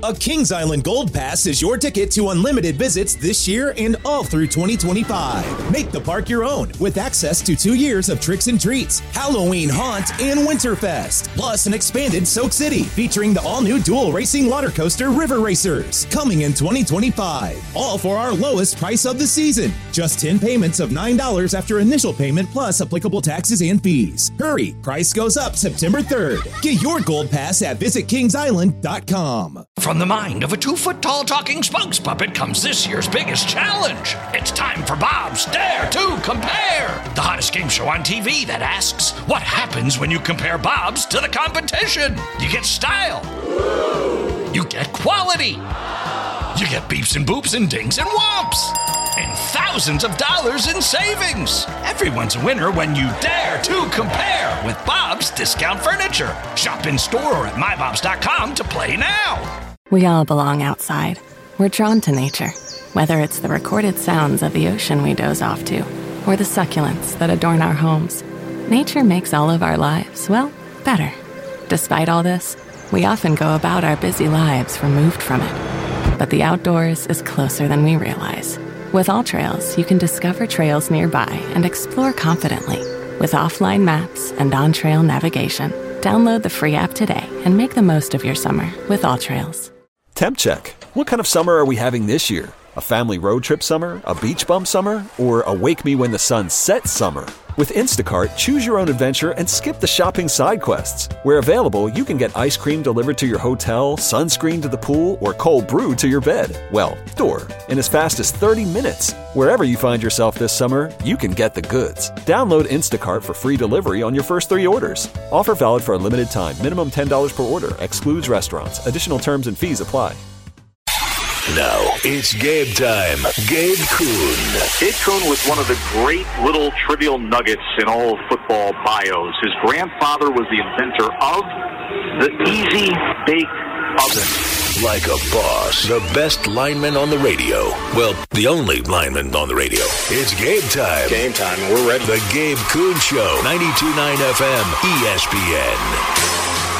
A Kings Island Gold Pass is your ticket to unlimited visits this year and all through 2025. Make the park your own with access to 2 years of tricks and treats, Halloween Haunt, and Winterfest. Plus an expanded Soak City featuring the all-new dual racing water coaster River Racers coming in 2025. All for our lowest price of the season. Just 10 payments of $9 after initial payment plus applicable taxes and fees. Hurry, price goes up September 3rd. Get your Gold Pass at visitkingsisland.com. From the mind of a 2-foot-tall talking Spunks puppet comes this year's biggest challenge. It's time for Bob's Dare to Compare, the hottest game show on TV that asks, what happens when you compare Bob's to the competition? You get style. You get quality. You get beeps and boops and dings and whomps. And thousands of dollars in savings. Everyone's a winner when you dare to compare with Bob's Discount Furniture. Shop in store or at mybobs.com to play now. We all belong outside. We're drawn to nature, whether it's the recorded sounds of the ocean we doze off to, or the succulents that adorn our homes. Nature makes all of our lives, well, better. Despite all this, we often go about our busy lives removed from it. But the outdoors is closer than we realize. With AllTrails, you can discover trails nearby and explore confidently. With offline maps and on-trail navigation, download the free app today and make the most of your summer with AllTrails. Temp check. What kind of summer are we having this year? A family road trip summer? A beach bum summer? Or a wake me when the sun sets summer? With Instacart, choose your own adventure and skip the shopping side quests. Where available, you can get ice cream delivered to your hotel, sunscreen to the pool, or cold brew to your bed. Well, door. In as fast as 30 minutes. Wherever you find yourself this summer, you can get the goods. Download Instacart for free delivery on your first 3 orders. Offer valid for a limited time. Minimum $10 per order. Excludes restaurants. Additional terms and fees apply. Now it's Gabe time. Gabe Kuhn. Gabe Kuhn was one of the great little trivial nuggets in all of football bios. His grandfather was the inventor of the Easy Bake Oven. Like a boss. The best lineman on the radio. Well, the only lineman on the radio. It's Gabe time. Game time. We're ready. The Gabe Kuhn Show. 92.9 FM. ESPN.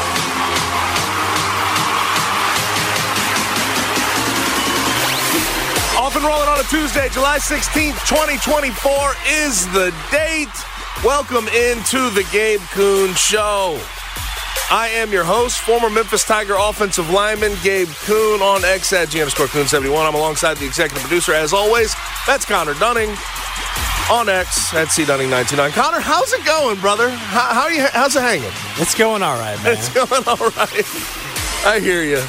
Off and rolling on a Tuesday, July 16th, 2024 is the date. Welcome into the Gabe Kuhn Show. I am your host, former Memphis Tiger offensive lineman Gabe Kuhn on X at G_Kuhn71. I'm alongside the executive producer, as always. That's Connor Dunning on X at CDunning929. Connor, how's it going, brother? How's it hanging? It's going all right, man. It's going all right. I hear you.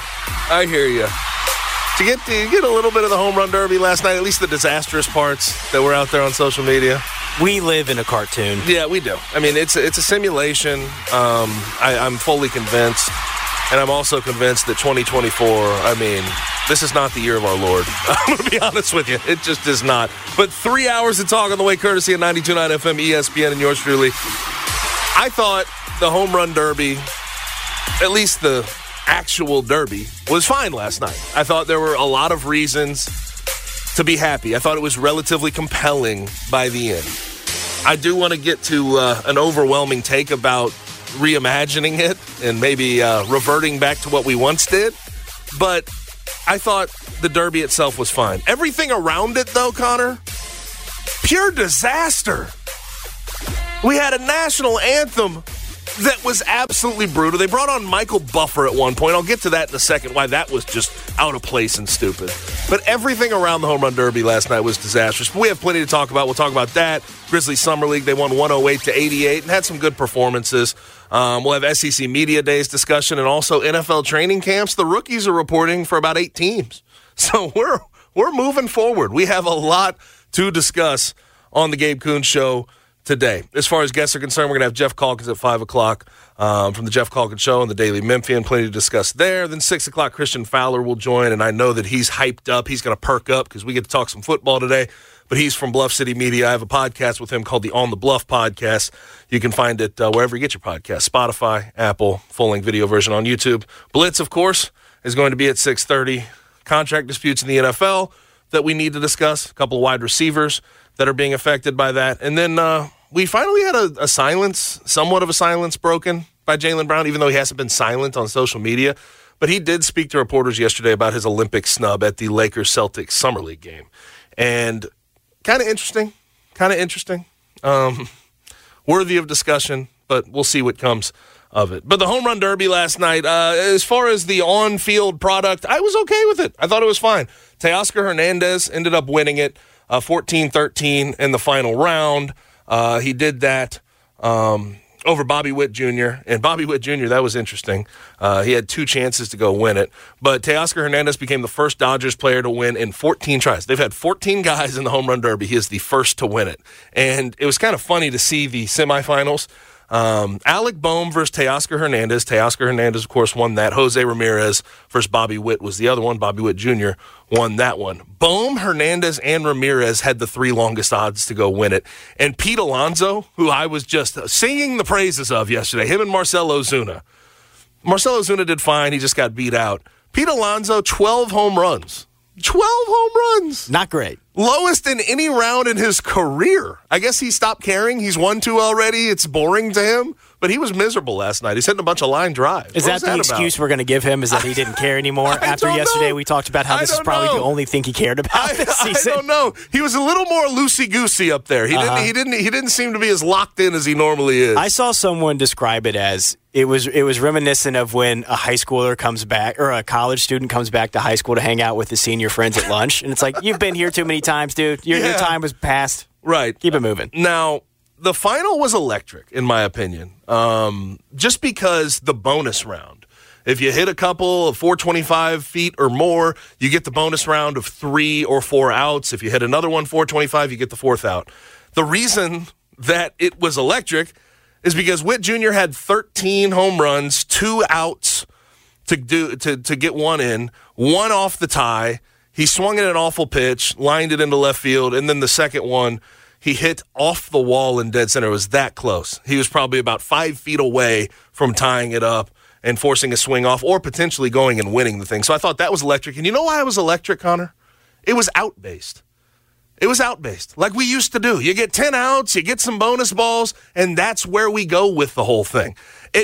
To get a little bit of the home run derby last night, at least the disastrous parts that were out there on social media. We live in a cartoon. Yeah, we do. I mean, it's a simulation. I'm fully convinced, and I'm also convinced that 2024, I mean, this is not the year of our Lord. I'm going to be honest with you. It just is not. But 3 hours of talk on the way, courtesy of 92.9 FM, ESPN, and yours truly. I thought the home run derby, at least the actual derby, was fine last night. I thought there were a lot of reasons to be happy. I thought it was relatively compelling by the end. I do want to get to an overwhelming take about reimagining it and maybe reverting back to what we once did, but I thought the derby itself was fine. Everything around it, though, Connor, pure disaster. We had a national anthem that was absolutely brutal. They brought on Michael Buffer at one point. I'll get to that in a second, why that was just out of place and stupid. But everything around the home run derby last night was disastrous. But we have plenty to talk about. We'll talk about that. Grizzlies Summer League, they won 108-88 and had some good performances. We'll have SEC Media Days discussion and also NFL training camps. The rookies are reporting for about 8 teams. So we're moving forward. We have a lot to discuss on the Gabe Kuhn Show today. As far as guests are concerned, we're going to have Jeff Calkins at 5 o'clock from the Jeff Calkins Show and the Daily Memphian. Plenty to discuss there. Then 6 o'clock, Christian Fowler will join, and I know that he's hyped up. He's going to perk up because we get to talk some football today. But he's from Bluff City Media. I have a podcast with him called the On the Bluff Podcast. You can find it wherever you get your podcast, Spotify, Apple, full-length video version on YouTube. Blitz, of course, is going to be at 6:30. Contract disputes in the NFL that we need to discuss. A couple of wide receivers that are being affected by that. And then we finally had a silence, somewhat of a silence broken by Jaylen Brown, even though he hasn't been silent on social media. but he did speak to reporters yesterday about his Olympic snub at the Lakers-Celtics Summer League game. And kind of interesting. Worthy of discussion, but we'll see what comes of it. But the home run derby last night, as far as the on-field product, I was okay with it. I thought it was fine. Teoscar Hernandez ended up winning it 14-13 in the final round. He did that over Bobby Witt Jr. And Bobby Witt Jr., that was interesting. He had 2 chances to go win it. But Teoscar Hernandez became the first Dodgers player to win in 14 tries. They've had 14 guys in the home run derby. He is the first to win it. And it was kind of funny to see the semifinals. Alec Bohm versus Teoscar Hernandez. Teoscar Hernandez, of course, won that. Jose Ramirez versus Bobby Witt was the other one. Bobby Witt Jr. won that one. Bohm, Hernandez, and Ramirez had the 3 longest odds to go win it. And Pete Alonso, who I was just singing the praises of yesterday, him and Marcell Ozuna. Marcell Ozuna did fine. He just got beat out. Pete Alonso, 12 home runs. 12 home runs. Not great. Lowest in any round in his career. I guess he stopped caring. He's won 2 already. It's boring to him. But he was miserable last night. He's hitting a bunch of line drives. Is that the excuse we're going to give him, is that he didn't care anymore? After yesterday, we talked about how this is probably the only thing he cared about this season. I don't know. He was a little more loosey-goosey up there. He didn't seem to be as locked in as he normally is. I saw someone describe it as it was reminiscent of when a high schooler comes back or a college student comes back to high school to hang out with his senior friends at lunch. And it's like, you've been here too many times, dude. Your time was past. Right. Keep it moving. Now, the final was electric, in my opinion, just because the bonus round. If you hit a couple of 425 feet or more, you get the bonus round of 3 or 4 outs. If you hit another one, 425, you get the 4th out. The reason that it was electric is because Witt Jr. had 13 home runs, 2 outs to get 1 in, 1 off the tie. He swung at an awful pitch, lined it into left field, and then the second one, he hit off the wall in dead center. It was that close. He was probably about 5 feet away from tying it up and forcing a swing off or potentially going and winning the thing. So I thought that was electric. And you know why it was electric, Connor? It was out-based. It was out-based, like we used to do. You get 10 outs, you get some bonus balls, and that's where we go with the whole thing.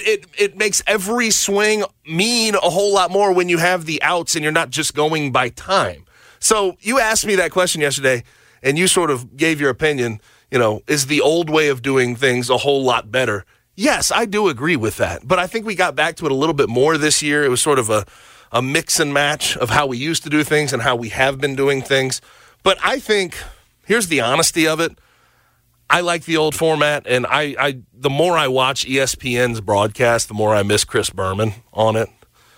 It makes every swing mean a whole lot more when you have the outs and you're not just going by time. So you asked me that question yesterday, and you sort of gave your opinion, is the old way of doing things a whole lot better? Yes, I do agree with that. But I think we got back to it a little bit more this year. It was sort of a mix and match of how we used to do things and how we have been doing things. But I think, here's the honesty of it. I like the old format, and I the more I watch ESPN's broadcast, the more I miss Chris Berman on it.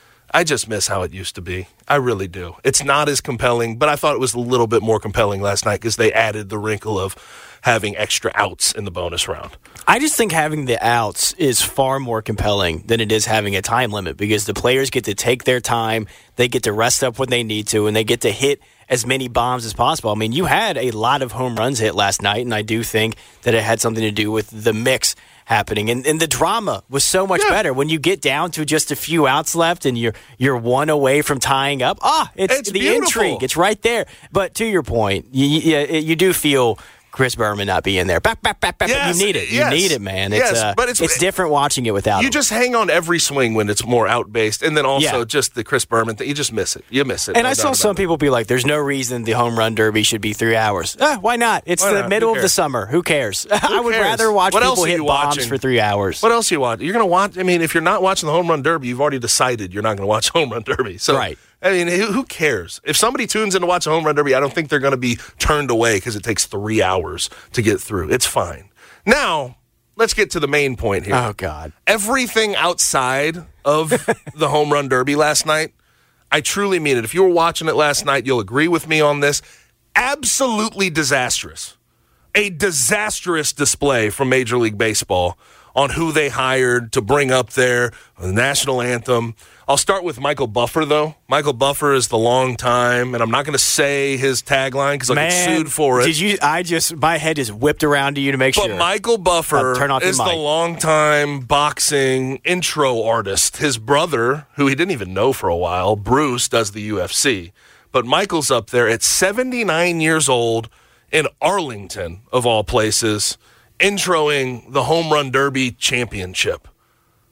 I just miss how it used to be. I really do. It's not as compelling, but I thought it was a little bit more compelling last night because they added the wrinkle of having extra outs in the bonus round. I just think having the outs is far more compelling than it is having a time limit because the players get to take their time, they get to rest up when they need to, and they get to hit as many bombs as possible. I mean, you had a lot of home runs hit last night, and I do think that it had something to do with the mix happening. And the drama was so much better. When you get down to just a few outs left and you're 1 away from tying up, it's the beautiful intrigue. It's right there. But to your point, you do feel Chris Berman not being there. Back. Yes, you need it. You need it, man. But it's different watching it without him. Just hang on every swing when it's more out-based. And then also just the Chris Berman thing. You just miss it. You miss it. And I saw some people be like, there's no reason the home run derby should be 3 hours. Why not? It's the middle of the summer. Who cares? I would rather watch people hit bombs for 3 hours. What else are you watching? You're going to watch, if you're not watching the home run derby, you've already decided you're not going to watch home run derby. So, right. Who cares? If somebody tunes in to watch a home run derby, I don't think they're going to be turned away because it takes 3 hours to get through. It's fine. Now, let's get to the main point here. Oh, God. Everything outside of the home run derby last night, I truly mean it. If you were watching it last night, you'll agree with me on this. Absolutely disastrous. A disastrous display from Major League Baseball on who they hired to bring up the national anthem. I'll start with Michael Buffer, though. Michael Buffer is the long time, and I'm not going to say his tagline because I'll get sued for it. My head is whipped around to you to make sure. But Michael Buffer is the long-time boxing intro artist. His brother, who he didn't even know for a while, Bruce, does the UFC. But Michael's up there at 79 years old in Arlington, of all places, introing the Home Run Derby Championship.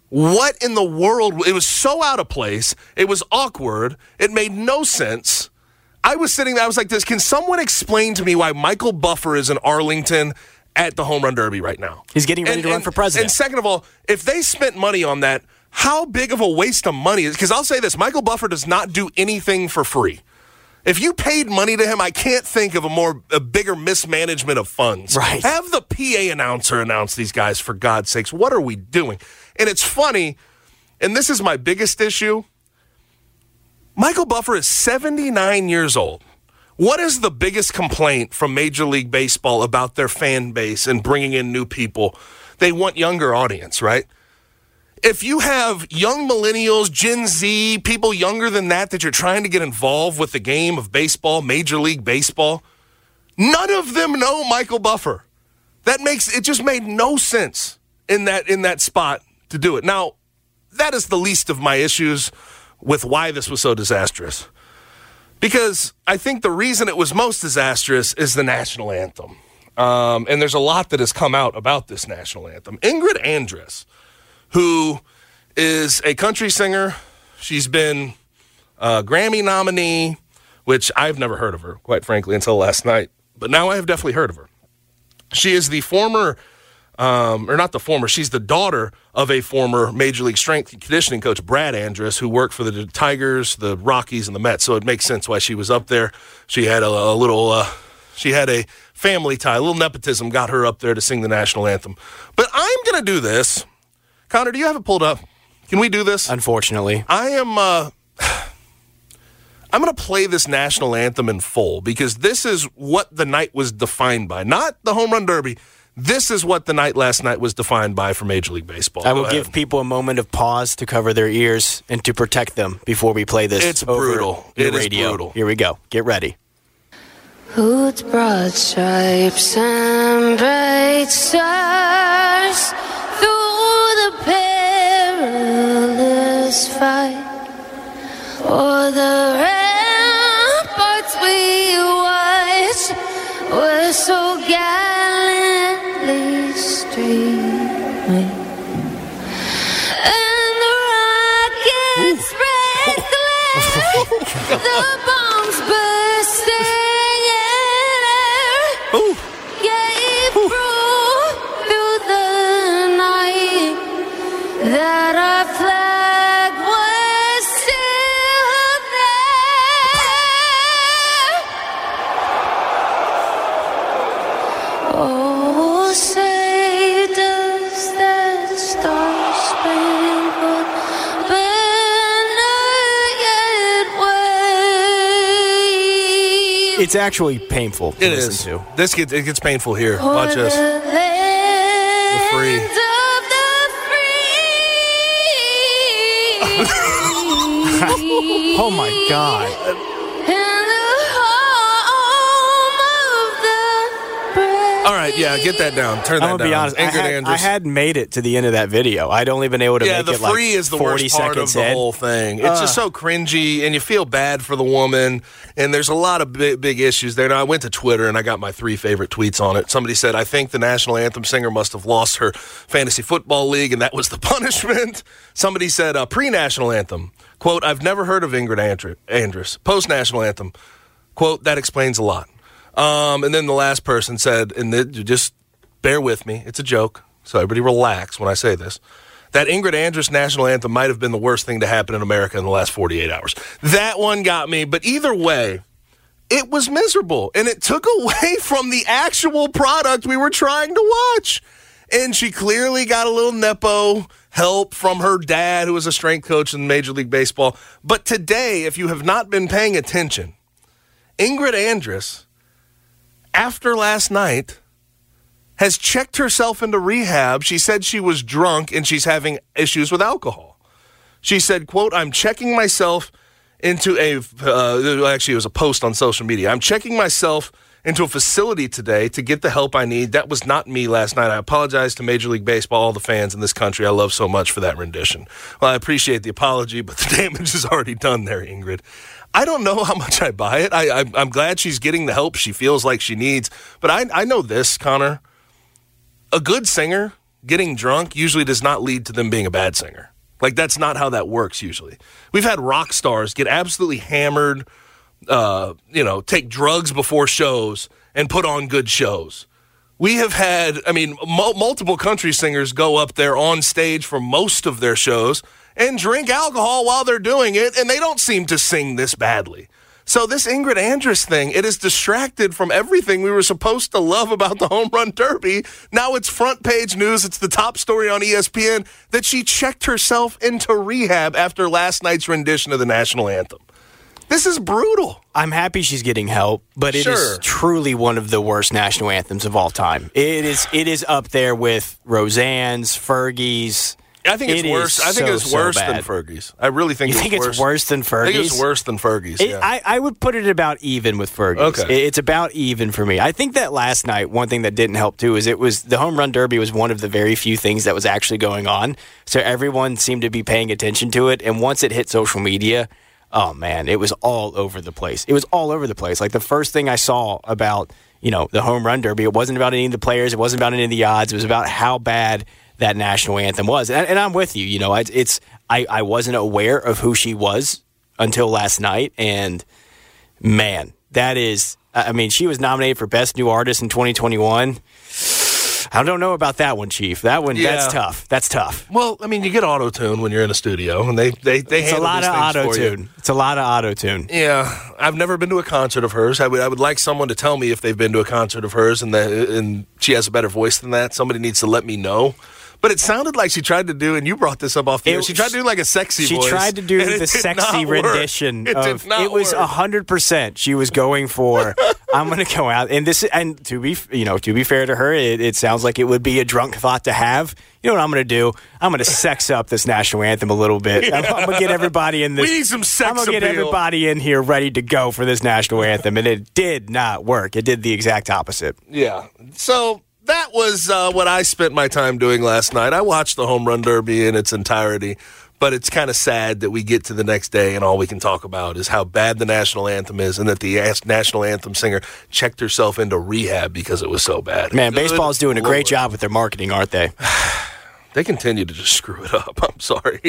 What in the world? It was so out of place. It was awkward. It made no sense. I was sitting there. I was like this. Can someone explain to me why Michael Buffer is in Arlington at the Home Run Derby right now? He's getting ready to run for president. And second of all, if they spent money on that, how big of a waste of money is? Because I'll say this, Michael Buffer does not do anything for free. If you paid money to him, I can't think of a bigger mismanagement of funds. Right. Have the PA announcer announce these guys, for God's sakes. What are we doing? And it's funny, and this is my biggest issue. Michael Buffer is 79 years old. What is the biggest complaint from Major League Baseball about their fan base and bringing in new people? They want younger audience, right? If you have young millennials, Gen Z, people younger than that you're trying to get involved with the game of baseball, Major League Baseball, none of them know Michael Buffer. It just made no sense in that spot to do it. Now, that is the least of my issues with why this was so disastrous. Because I think the reason it was most disastrous is the national anthem. And there's a lot that has come out about this national anthem. Ingrid Andress, who is a country singer. She's been a Grammy nominee, which I've never heard of her, quite frankly, until last night. But now I have definitely heard of her. She is the former, she's the daughter of a former Major League strength and conditioning coach, Brad Andress, who worked for the Tigers, the Rockies, and the Mets. So it makes sense why she was up there. She had she had a family tie, a little nepotism got her up there to sing the national anthem. But I'm going to do this. Connor, do you have it pulled up? Can we do this? Unfortunately. I'm going to play this national anthem in full because this is what the night was defined by. Not the Home Run Derby. This is what the night last night was defined by for Major League Baseball. I will give people a moment of pause to cover their ears and to protect them before we play this. It's brutal. It is brutal. Here we go. Get ready. Whose broad stripes and bright stars through the perilous fight, o'er the ramparts we watched were so gallantly streaming, and the rockets red glare, the bombs bursting. That our flag was still there. Oh, say does that star-spangled banner yet wave? It's actually painful to listen to. It gets painful here. Watch this. The free. Oh my God. All right, yeah, get that down. Turn that down. I'm going to be honest, I hadn't made it to the end of that video. I'd only been able to make it like 40 seconds. Yeah, the free is the worst part of the whole thing. It's just so cringy, and you feel bad for the woman, and there's a lot of big issues there. Now, I went to Twitter, and I got my 3 favorite tweets on it. Somebody said, I think the national anthem singer must have lost her fantasy football league, and that was the punishment. Somebody said, pre-national anthem, quote, I've never heard of Ingrid Andress. Post-national anthem, quote, that explains a lot. And then the last person said, and just bear with me, it's a joke, so everybody relax when I say this, that Ingrid Andress national anthem might have been the worst thing to happen in America in the last 48 hours. That one got me, but either way, it was miserable, and it took away from the actual product we were trying to watch. And she clearly got a little nepo help from her dad, who was a strength coach in Major League Baseball. But today, if you have not been paying attention, Ingrid Andress, after last night, has checked herself into rehab. She said she was drunk and she's having issues with alcohol. She said, quote, I'm checking myself into actually it was a post on social media. I'm checking myself into a facility today to get the help I need. That was not me last night. I apologize to Major League Baseball, all the fans in this country I love so much for that rendition. Well, I appreciate the apology, but the damage is already done there, Ingrid. I don't know how much I buy it. I'm glad she's getting the help she feels like she needs. But I know this, Connor. A good singer getting drunk usually does not lead to them being a bad singer. Like, that's not how that works usually. We've had rock stars get absolutely hammered, take drugs before shows and put on good shows. We have had, multiple country singers go up there on stage for most of their shows and drink alcohol while they're doing it, and they don't seem to sing this badly. So this Ingrid Andress thing, it is distracted from everything we were supposed to love about the Home Run Derby. Now it's front page news. It's the top story on ESPN that she checked herself into rehab after last night's rendition of the national anthem. This is brutal. I'm happy she's getting help, but it is truly one of the worst national anthems of all time. It is up there with Roseanne's, Fergie's. I think it's worse. I think it's worse than Fergie's. I really think it's worse. You think it's worse than Fergie's? I think it's worse than Fergie's, yeah. I would put it about even with Fergie's. Okay. It's about even for me. I think that last night, one thing that didn't help, too, is the Home Run Derby was one of the very few things that was actually going on. So everyone seemed to be paying attention to it. And once it hit social media, oh, man, it was all over the place. It was all over the place. Like, the first thing I saw about, the Home Run Derby, it wasn't about any of the players. It wasn't about any of the odds. It was about how bad that national anthem was. And I'm with you. I wasn't aware of who she was until last night. And, man, that is, she was nominated for Best New Artist in 2021. I don't know about that one, Chief. That one, that's tough. That's tough. Well, you get auto-tune when you're in a studio, and they it's handle a lot these of things auto-tune. for you. It's a lot of auto-tune. Yeah. I've never been to a concert of hers. I would like someone to tell me if they've been to a concert of hers and she has a better voice than that. Somebody needs to let me know. But it sounded like she tried to do, and you brought this up off the air, she tried to do like a sexy voice. She tried to do the sexy rendition of it was 100%. She was going for I'm going to go out and to be fair to her, it sounds like it would be a drunk thought to have. You know what I'm going to do? I'm going to sex up this national anthem a little bit. I'm going to get everybody in this. We need some sex I'm going to get everybody in here ready to go for this national anthem, and it did not work. It did the exact opposite. Yeah. So that was what I spent my time doing last night. I watched the Home Run Derby in its entirety, but it's kind of sad that we get to the next day and all we can talk about is how bad the national anthem is and that the national anthem singer checked herself into rehab because it was so bad. Man, baseball's doing a great job with their marketing, aren't they? They continue to just screw it up. I'm sorry.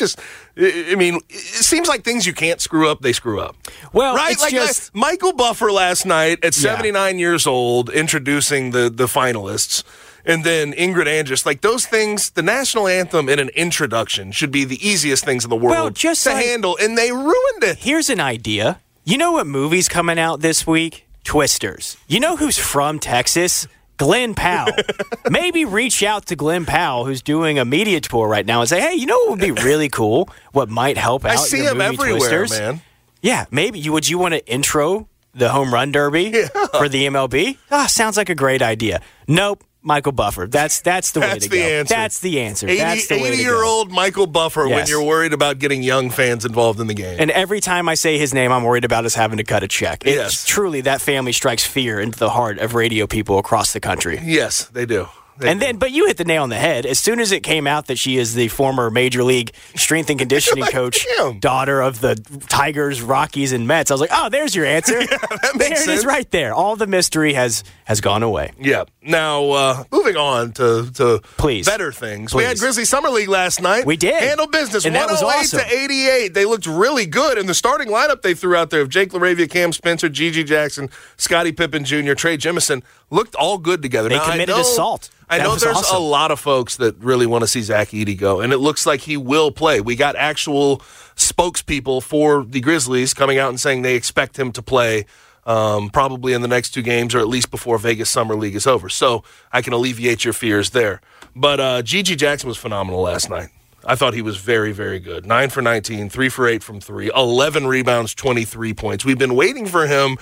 It seems like things you can't screw up, they screw up. Well, right? it's just Michael Buffer last night at 79 years old introducing the finalists. And then Ingrid Andress, like those things, the national anthem in an introduction should be the easiest things in the world to handle, and they ruined it. Here's an idea. You know what movie's coming out this week? Twisters. You know who's from Texas? Glenn Powell. Maybe reach out to Glenn Powell, who's doing a media tour right now, and say, hey, you know what would be really cool? What might help out I see your him movie everywhere, Twisters? man. Yeah, maybe. Would you want to intro the Home Run Derby for the MLB? Sounds like a great idea. Nope. Michael Buffer. That's the way to go. Answer. That's the answer. 80-year-old Michael Buffer when you're worried about getting young fans involved in the game. And every time I say his name, I'm worried about us having to cut a check. Yes. Truly, that family strikes fear into the heart of radio people across the country. Yes, they do. But you hit the nail on the head. As soon as it came out that she is the former Major League strength and conditioning coach, daughter of the Tigers, Rockies, and Mets, I was like, oh, there's your answer. Yeah, that makes sense. There it is right there. All the mystery has gone away. Yeah. Now, moving on to better things. Please. We had Grizzly Summer League last night. We did. Handled business. And that was awesome. 108-88. They looked really good. And the starting lineup they threw out there of Jake LaRavia, Cam Spencer, Gigi Jackson, Scottie Pippen Jr., Trey Jemison looked all good together. They committed to Salt. I know there's a lot of folks that really want to see Zach Edey go, and it looks like he will play. We got actual spokespeople for the Grizzlies coming out and saying they expect him to play probably in the next 2 games or at least before Vegas Summer League is over. So I can alleviate your fears there. But Gigi Jackson was phenomenal last night. I thought he was very, very good. 9 for 19, 3 for 8 from 3, 11 rebounds, 23 points. We've been waiting for him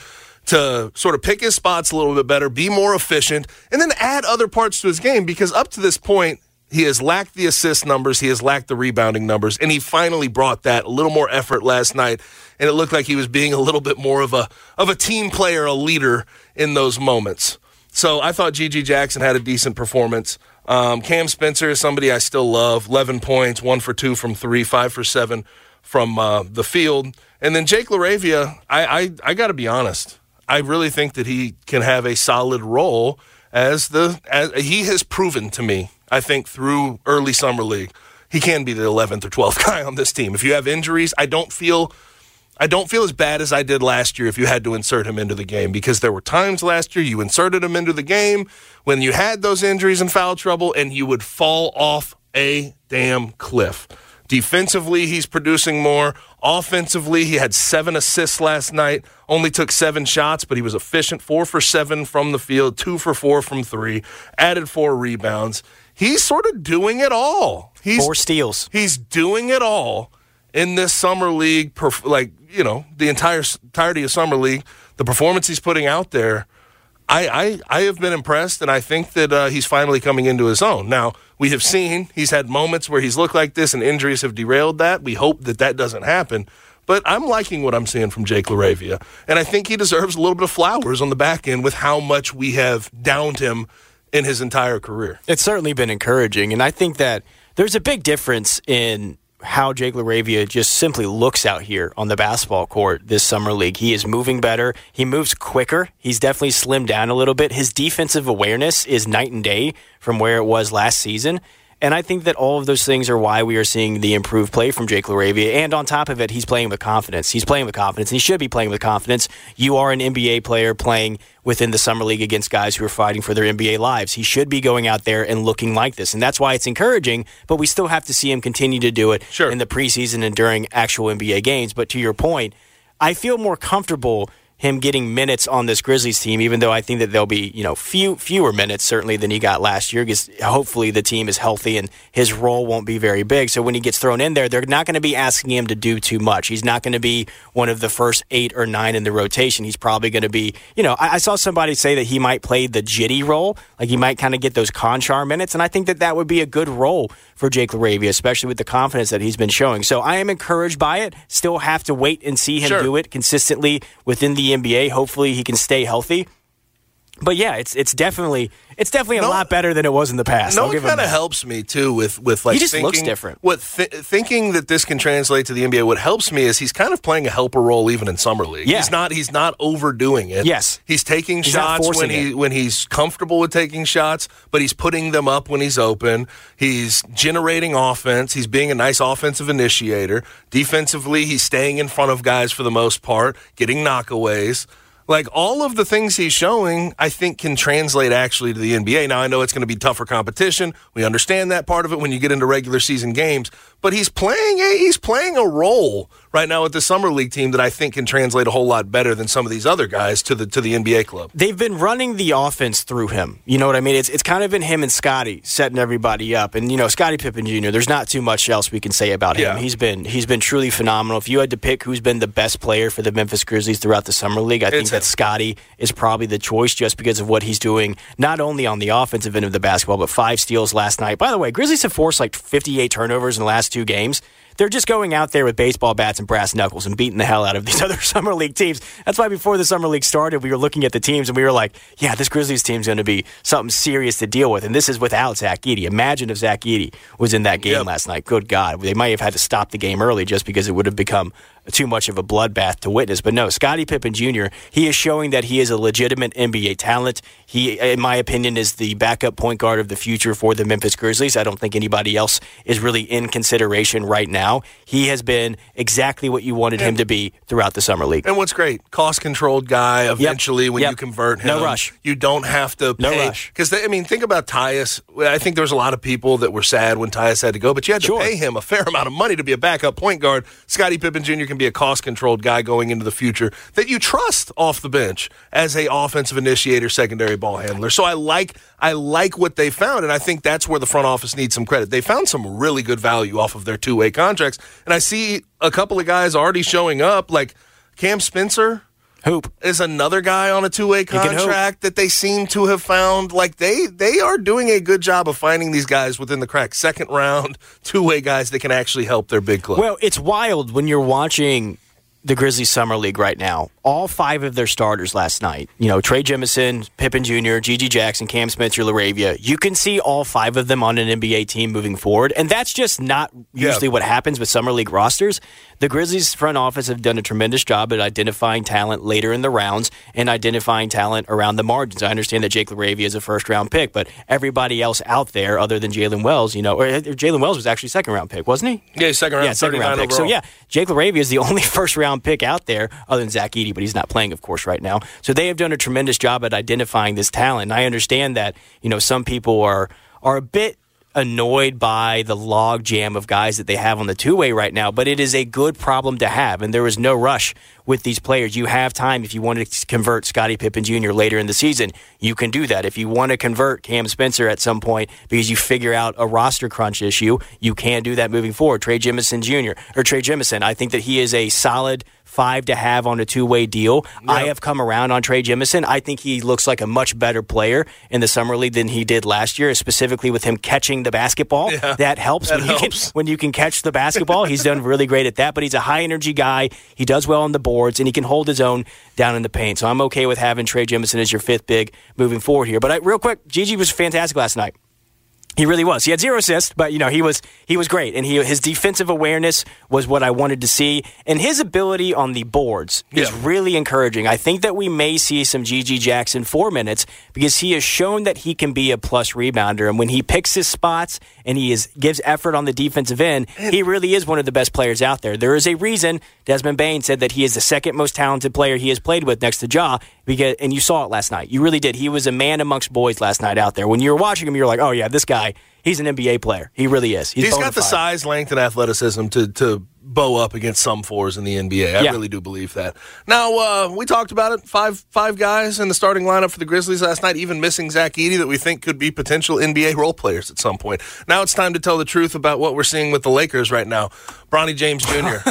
to sort of pick his spots a little bit better, be more efficient, and then add other parts to his game because up to this point, he has lacked the assist numbers, he has lacked the rebounding numbers, and he finally brought that, a little more effort last night, and it looked like he was being a little bit more of a team player, a leader in those moments. So I thought Gigi Jackson had a decent performance. Cam Spencer is somebody I still love, 11 points, 1 for 2 from 3, 5 for 7 from the field. And then Jake LaRavia, I got to be honest, I really think that he can have a solid role as he has proven to me. I think through early summer league, he can be the 11th or 12th guy on this team. If you have injuries, I don't feel as bad as I did last year if you had to insert him into the game, because there were times last year you inserted him into the game when you had those injuries and foul trouble, and you would fall off a damn cliff. Defensively, he's producing more. Offensively, he had 7 assists last night, only took 7 shots, but he was efficient, 4 for 7 from the field, 2 for 4 from 3, added 4 rebounds. He's sort of doing it all. 4 steals. He's doing it all in this summer league, the entirety of summer league. The performance he's putting out there, I have been impressed, and I think that he's finally coming into his own. Now, we have seen he's had moments where he's looked like this and injuries have derailed that. We hope that doesn't happen. But I'm liking what I'm seeing from Jake LaRavia, and I think he deserves a little bit of flowers on the back end with how much we have downed him in his entire career. It's certainly been encouraging, and I think that there's a big difference in how Jake LaRavia just simply looks out here on the basketball court this summer league. He is moving better. He moves quicker. He's definitely slimmed down a little bit. His defensive awareness is night and day from where it was last season. And I think that all of those things are why we are seeing the improved play from Jake LaRavia. And on top of it, he's playing with confidence. He's playing with confidence, and he should be playing with confidence. You are an NBA player playing within the summer league against guys who are fighting for their NBA lives. He should be going out there and looking like this. And that's why it's encouraging, but we still have to see him continue to do it in the preseason and during actual NBA games. But to your point, I feel more comfortable him getting minutes on this Grizzlies team, even though I think that there'll be, fewer minutes certainly than he got last year, because hopefully the team is healthy and his role won't be very big. So when he gets thrown in there, they're not going to be asking him to do too much. He's not going to be one of the first 8 or 9 in the rotation. He's probably going to be, I saw somebody say that he might play the jitty role, like he might kind of get those Conchar minutes, and I think that would be a good role for Jake LaRavia, especially with the confidence that he's been showing. So I am encouraged by it. Still have to wait and see him do it consistently within the NBA. Hopefully he can stay healthy. But yeah, it's definitely a lot better than it was in the past. It kind of helps me too with he just looks different. Thinking that this can translate to the NBA. What helps me is he's kind of playing a helper role even in summer league. Yeah. He's not overdoing it. Yes, he's taking shots when he's comfortable with taking shots, but he's putting them up when he's open. He's generating offense. He's being a nice offensive initiator. Defensively, he's staying in front of guys for the most part, getting knockaways. Like, all of the things he's showing, I think, can translate actually to the NBA. Now, I know it's going to be tougher competition. We understand that part of it when you get into regular season games. But he's playing a role right now with the summer league team that I think can translate a whole lot better than some of these other guys to the NBA club. They've been running the offense through him. You know what I mean? It's kind of been him and Scottie setting everybody up. And Scottie Pippen Jr., there's not too much else we can say about him. He's been truly phenomenal. If you had to pick who's been the best player for the Memphis Grizzlies throughout the summer league, I think that Scottie is probably the choice just because of what he's doing, not only on the offensive end of the basketball, but 5 steals last night. By the way, Grizzlies have forced like 58 turnovers in the last 2 games. They're just going out there with baseball bats and brass knuckles and beating the hell out of these other summer league teams. That's why before the summer league started, we were looking at the teams and we were like, yeah, this Grizzlies team's going to be something serious to deal with. And this is without Zach Edey. Imagine if Zach Edey was in that game last night. Good God. They might have had to stop the game early just because it would have become too much of a bloodbath to witness. But no, Scottie Pippen Jr., he is showing that he is a legitimate NBA talent. He, in my opinion, is the backup point guard of the future for the Memphis Grizzlies. I don't think anybody else is really in consideration right now. He has been exactly what you wanted him to be throughout the summer league. And what's great, cost-controlled guy eventually when you convert him. No rush. You don't have to pay. No rush. Because, think about Tyus. I think there was a lot of people that were sad when Tyus had to go, but you had to pay him a fair amount of money to be a backup point guard. Scottie Pippen Jr. can be a cost-controlled guy going into the future that you trust off the bench as a offensive initiator, secondary ball handler. So I like what they found, and I think that's where the front office needs some credit. They found some really good value off of their 2-way contracts, and I see a couple of guys already showing up, like Cam Spencer. Hoop is another guy on a 2-way contract that they seem to have found. Like they are doing a good job of finding these guys within the cracks. 2nd round 2-way guys that can actually help their big club. Well, it's wild when you're watching the Grizzlies Summer League right now, all 5 of their starters last night, Trey Jemison, Pippen Jr., G.G. Jackson, Cam Spencer-Laravia, you can see all 5 of them on an NBA team moving forward, and that's just not usually what happens with Summer League rosters. The Grizzlies front office have done a tremendous job at identifying talent later in the rounds and identifying talent around the margins. I understand that Jake LaRavia is a first-round pick, but everybody else out there other than Jalen Wells, or Jalen Wells was actually a second-round pick, wasn't he? Yeah, second-round pick. Overall. So, Jake LaRavia is the only first-round pick out there other than Zach Edey, but he's not playing, of course, right now. So they have done a tremendous job at identifying this talent. And I understand that, some people are a bit annoyed by the log jam of guys that they have on the two-way right now, but it is a good problem to have, and there is no rush with these players. You have time. If you want to convert Scottie Pippen Jr. later in the season, you can do that. If you want to convert Cam Spencer at some point because you figure out a roster crunch issue, you can do that moving forward. Trey Jemison, I think that he is a solid 5 to have on a two-way deal. Yep. I have come around on Trey Jemison. I think he looks like a much better player in the Summer League than he did last year, specifically with him catching the basketball. Yeah, that helps. When you can catch the basketball. He's done really great at that, but he's a high-energy guy. He does well on the boards, and he can hold his own down in the paint. So I'm okay with having Trey Jemison as your 5th big moving forward here. But real quick, Gigi was fantastic last night. He really was. He had 0 assists, but he was great, and his defensive awareness was what I wanted to see, and his ability on the boards is really encouraging. I think that we may see some G.G. Jackson 4 minutes because he has shown that he can be a plus rebounder, and when he picks his spots and gives effort on the defensive end, he really is one of the best players out there. There is a reason Desmond Bane said that he is the second most talented player he has played with next to Ja, and you saw it last night. You really did. He was a man amongst boys last night out there. When you were watching him, you were like, oh yeah, this guy, he's an NBA player. He really is. He's got the size, length, and athleticism to bow up against some 4s in the NBA. I really do believe that. Now, we talked about it. Five guys in the starting lineup for the Grizzlies last night, even missing Zach Edey, that we think could be potential NBA role players at some point. Now it's time to tell the truth about what we're seeing with the Lakers right now. Bronny James Jr.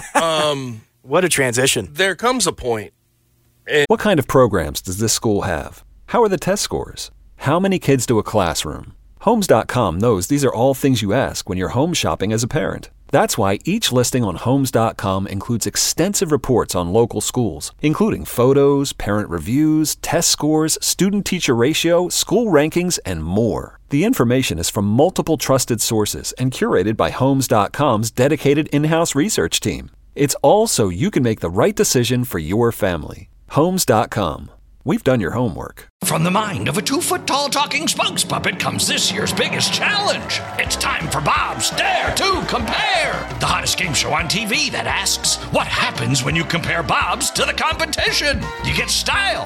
What a transition. There comes a point. What kind of programs does this school have? How are the test scores? How many kids do a classroom? Homes.com knows these are all things you ask when you're home shopping as a parent. That's why each listing on Homes.com includes extensive reports on local schools, including photos, parent reviews, test scores, student-teacher ratio, school rankings, and more. The information is from multiple trusted sources and curated by Homes.com's dedicated in-house research team. It's all so you can make the right decision for your family. Homes.com. We've done your homework. From the mind of a 2-foot-tall talking spokes puppet comes this year's biggest challenge. It's time for Bob's Dare to Compare, the hottest game show on TV that asks, what happens when you compare Bob's to the competition? You get style.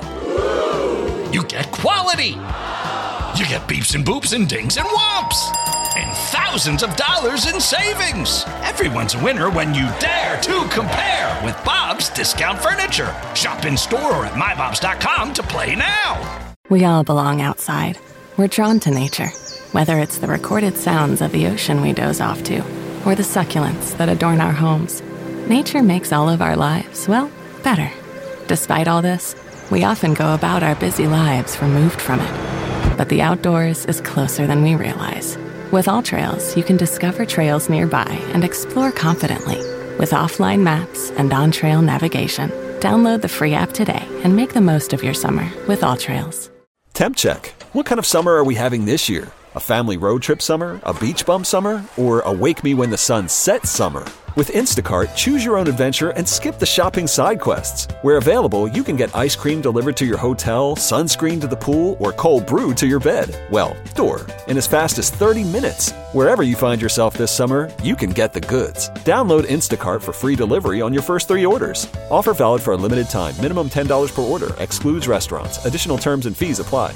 You get quality. You get beeps and boops and dings and whomps. And thousands of dollars in savings. Everyone's a winner when you dare to compare with Bob's Discount Furniture. Shop in store or at mybobs.com to play now. We all belong outside. We're drawn to nature, whether it's the recorded sounds of the ocean we doze off to, or the succulents that adorn our homes. Nature makes all of our lives, well, better. Despite all this, we often go about our busy lives removed from it. But the outdoors is closer than we realize. With AllTrails, you can discover trails nearby and explore confidently. With offline maps and on-trail navigation, download the free app today and make the most of your summer with AllTrails. Temp check. What kind of summer are we having this year? A family road trip summer? A beach bum summer? Or a wake me when the sun sets summer? With Instacart, choose your own adventure and skip the shopping side quests. Where available, you can get ice cream delivered to your hotel, sunscreen to the pool, or cold brew to your bed. Well, door. In as fast as 30 minutes. Wherever you find yourself this summer, you can get the goods. Download Instacart for free delivery on your first 3 orders. Offer valid for a limited time. Minimum $10 per order. Excludes restaurants. Additional terms and fees apply.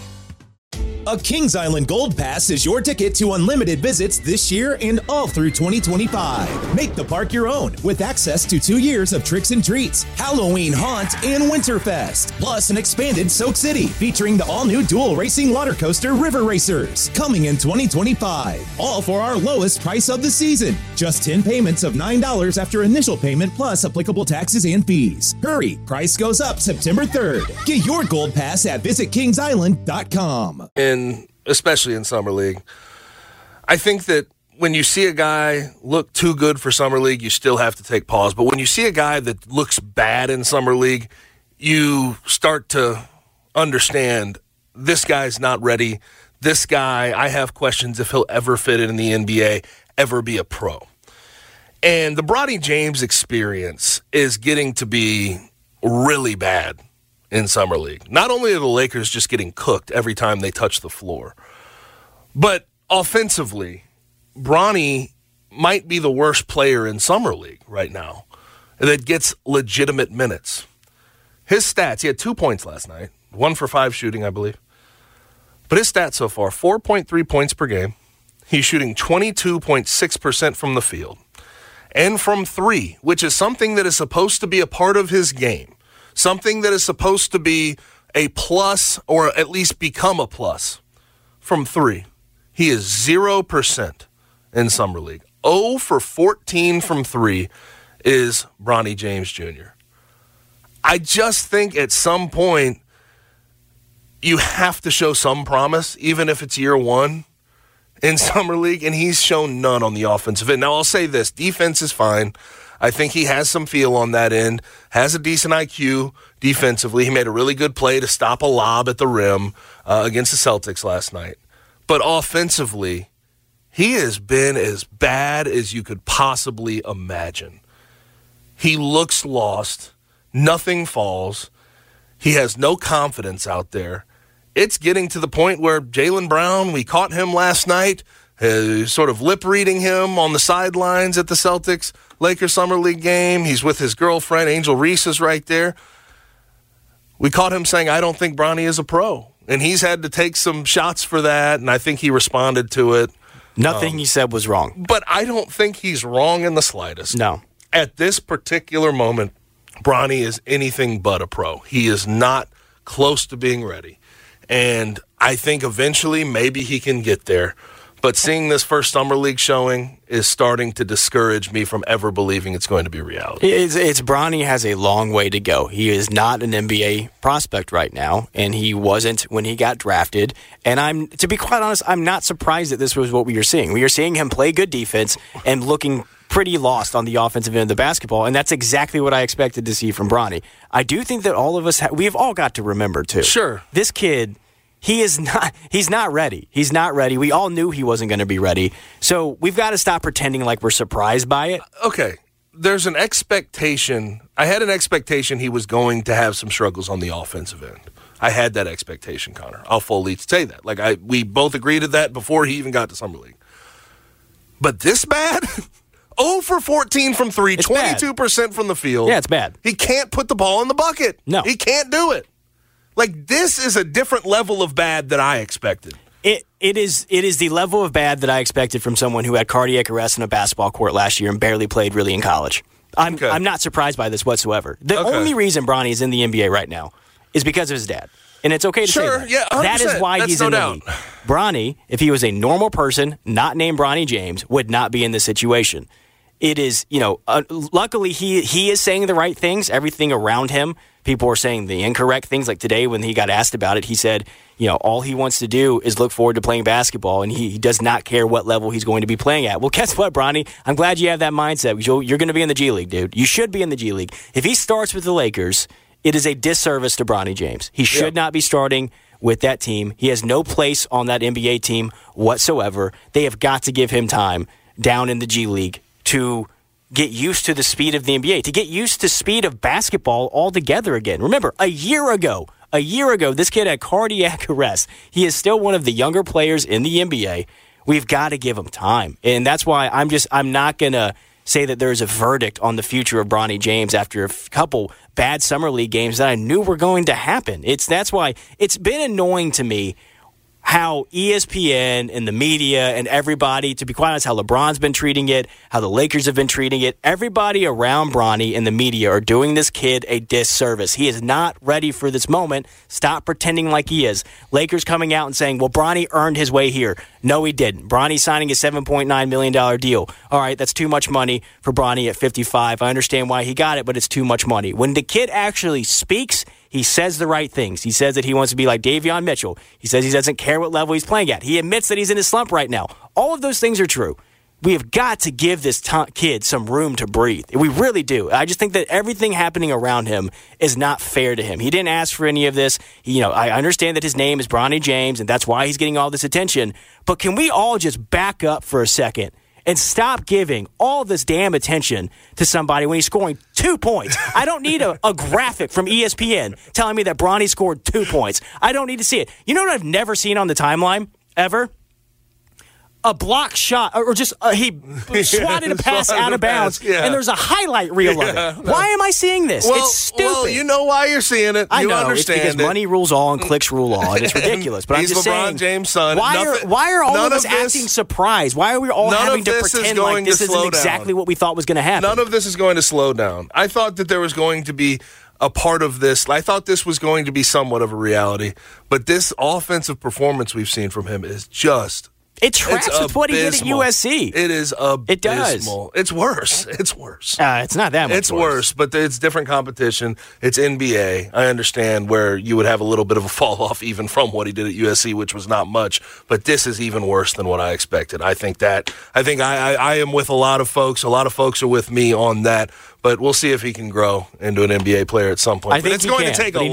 A Kings Island Gold Pass is your ticket to unlimited visits this year and all through 2025. Make the park your own with access to 2 years of tricks and treats, Halloween Haunt, and Winterfest. Plus an expanded Soak City featuring the all-new dual racing water coaster River Racers coming in 2025. All for our lowest price of the season. Just 10 payments of $9 after initial payment plus applicable taxes and fees. Hurry, price goes up September 3rd. Get your Gold Pass at visitkingsisland.com. Especially in Summer League, I think that when you see a guy look too good for Summer League, you still have to take pause. But when you see a guy that looks bad in Summer League, you start to understand this guy's not ready. This guy, I have questions if he'll ever fit in the NBA, ever be a pro. And the Bronny James experience is getting to be really bad in Summer League. Not only are the Lakers just getting cooked every time they touch the floor, but offensively, Bronny might be the worst player in Summer League right now that gets legitimate minutes. His stats, he had 2 points last night, 1 for 5 shooting, I believe. But his stats so far, 4.3 points per game. He's shooting 22.6% from the field. And from 3, which is something that is supposed to be a part of his game. Something that is supposed to be a plus or at least become a plus. From 3, he is 0% in Summer League. 0 for 14 from 3 is Bronny James Jr. I just think at some point you have to show some promise, even if it's year 1 in Summer League, and he's shown none on the offensive end. Now, I'll say this. Defense is fine. I think he has some feel on that end, has a decent IQ defensively. He made a really good play to stop a lob at the rim against the Celtics last night. But offensively, he has been as bad as you could possibly imagine. He looks lost. Nothing falls. He has no confidence out there. It's getting to the point where Jaylen Brown, we caught him last night, sort of lip-reading him on the sidelines at the Celtics-Lakers Summer League game. He's with his girlfriend. Angel Reese is right there. We caught him saying, I don't think Bronny is a pro. And he's had to take some shots for that, and I think he responded to it. Nothing he said was wrong. But I don't think he's wrong in the slightest. No. At this particular moment, Bronny is anything but a pro. He is not close to being ready. And I think eventually maybe he can get there. But seeing this first Summer League showing is starting to discourage me from ever believing it's going to be reality. It's Bronny has a long way to go. He is not an NBA prospect right now, and he wasn't when he got drafted. And to be quite honest, I'm not surprised that this was what we are seeing. We are seeing him play good defense and looking pretty lost on the offensive end of the basketball, and that's exactly what I expected to see from Bronny. I do think that all of us, we've all got to remember, too. Sure. This kid, he's not ready. He's not ready. We all knew he wasn't going to be ready. So we've got to stop pretending like we're surprised by it. Okay. There's an expectation. I had an expectation he was going to have some struggles on the offensive end. I had that expectation, Connor. I'll fully say that. We both agreed to that before he even got to Summer League. But this bad? 0 for 14 from 3, it's 22% bad. From the field. Yeah, it's bad. He can't put the ball in the bucket. No. He can't do it. This is a different level of bad than I expected. It is the level of bad that I expected from someone who had cardiac arrest in a basketball court last year and barely played really in college. I'm not surprised by this whatsoever. The only reason Bronny is in the NBA right now is because of his dad. And it's okay to say that. Yeah, 100%. That is why he's in the league. Bronny, if he was a normal person, not named Bronny James, would not be in this situation. It is, luckily he is saying the right things. Everything around him, people are saying the incorrect things. Like today when he got asked about it, he said, all he wants to do is look forward to playing basketball, and he does not care what level he's going to be playing at. Well, guess what, Bronny? I'm glad you have that mindset. You're going to be in the G League, dude. You should be in the G League. If he starts with the Lakers, it is a disservice to Bronny James. He should not be starting with that team. He has no place on that NBA team whatsoever. They have got to give him time down in the G League to get used to the speed of the NBA, to get used to speed of basketball altogether again. Remember, a year ago, this kid had cardiac arrest. He is still one of the younger players in the NBA. We've got to give him time. And that's why I'm not going to say that there's a verdict on the future of Bronny James after a couple bad Summer League games that I knew were going to happen. That's why it's been annoying to me how ESPN and the media and everybody, to be quite honest, how LeBron's been treating it, how the Lakers have been treating it, everybody around Bronny and the media are doing this kid a disservice. He is not ready for this moment. Stop pretending like he is. Lakers coming out and saying, well, Bronny earned his way here. No, he didn't. Bronny signing a $7.9 million deal. All right, that's too much money for Bronny at 55. I understand why he got it, but it's too much money. When the kid actually speaks, he says the right things. He says that he wants to be like Davion Mitchell. He says he doesn't care what level he's playing at. He admits that he's in his slump right now. All of those things are true. we have got to give this kid some room to breathe. We really do. I just think that everything happening around him is not fair to him. He didn't ask for any of this. I understand that his name is Bronny James, and that's why he's getting all this attention. But can we all just back up for a second and stop giving all this damn attention to somebody when he's scoring 2 points? I don't need a graphic from ESPN telling me that Bronny scored 2 points. I don't need to see it. You know what I've never seen on the timeline, ever? A block shot, or just he swatted a pass out of bounds, and there's a highlight reel of it. Why am I seeing this? It's stupid. Well, you know why you're seeing it. I know. Understand it's because money rules all and clicks rule all, and it's ridiculous. But I'm just saying, LeBron James' son. Why are all of us acting surprised? Why are we all having to pretend like this isn't exactly what we thought was going to happen? None of this is going to slow down. I thought that there was going to be a part of this. I thought this was going to be somewhat of a reality, but this offensive performance we've seen from him is just... It tracks with what he did at USC. It is abysmal. It does. It's worse. It's worse. It's not that much It's worse, but it's different competition. It's NBA. I understand where you would have a little bit of a fall off even from what he did at USC, which was not much. But this is even worse than what I expected. I think I am with a lot of folks. A lot of folks are with me on that. But we'll see if he can grow into an NBA player at some point. It's going to take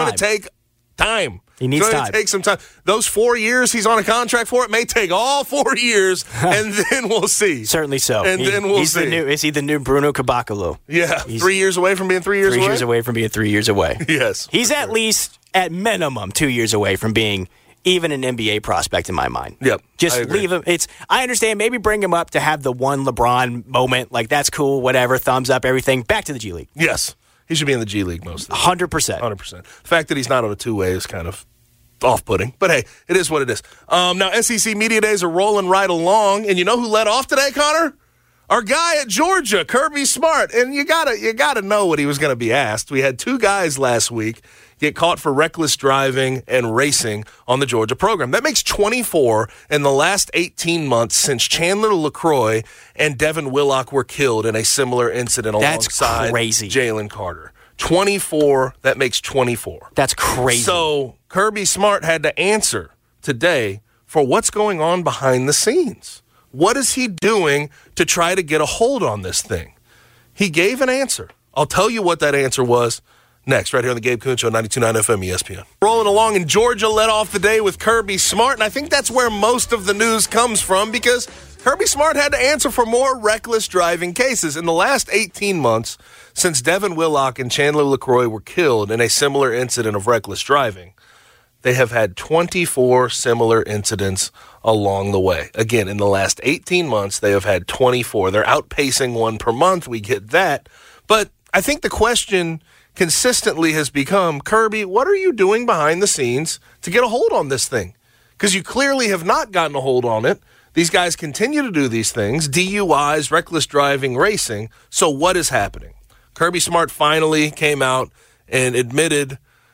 time. He needs time. It's going to take some time. Those 4 years he's on a contract for, it may take all 4 years, and then we'll see. Certainly so. And then we'll see. Is he the new Bruno Caboclo? Yeah. He's 3 years away from being 3 years away? 3 years away from being 3 years away. Yes. He's at least, at minimum, 2 years away from being even an NBA prospect in my mind. Yep. Just leave him. I understand, maybe bring him up to have the one LeBron moment. Like, that's cool, whatever, thumbs up, everything. Back to the G League. Yes. He should be in the G League most of the time. 100%. 100%. The fact that he's not on a two-way is kind of off-putting. But, hey, it is what it is. Now, SEC Media Days are rolling right along. And you know who led off today, Connor? Our guy at Georgia, Kirby Smart. And you gotta know what he was going to be asked. We had two guys last week get caught for reckless driving and racing on the Georgia program. That makes 24 in the last 18 months since Chandler LaCroix and Devin Willock were killed in a similar incident alongside Jalen Carter. 24, that makes 24. That's crazy. So Kirby Smart had to answer today for what's going on behind the scenes. What is he doing to try to get a hold on this thing? He gave an answer. I'll tell you what that answer was next, right here on the Gabe Kuhn Show, 92.9 FM ESPN. Rolling along, and Georgia led off the day with Kirby Smart, and I think that's where most of the news comes from because Kirby Smart had to answer for more reckless driving cases. In the last 18 months, since Devin Willock and Chandler LaCroix were killed in a similar incident of reckless driving, they have had 24 similar incidents along the way. Again, in the last 18 months, they have had 24. They're outpacing one per month. We get that. But I think the question consistently has become, Kirby, what are you doing behind the scenes to get a hold on this thing? Because you clearly have not gotten a hold on it. These guys continue to do these things, DUIs, reckless driving, racing. So what is happening? Kirby Smart finally came out and admitted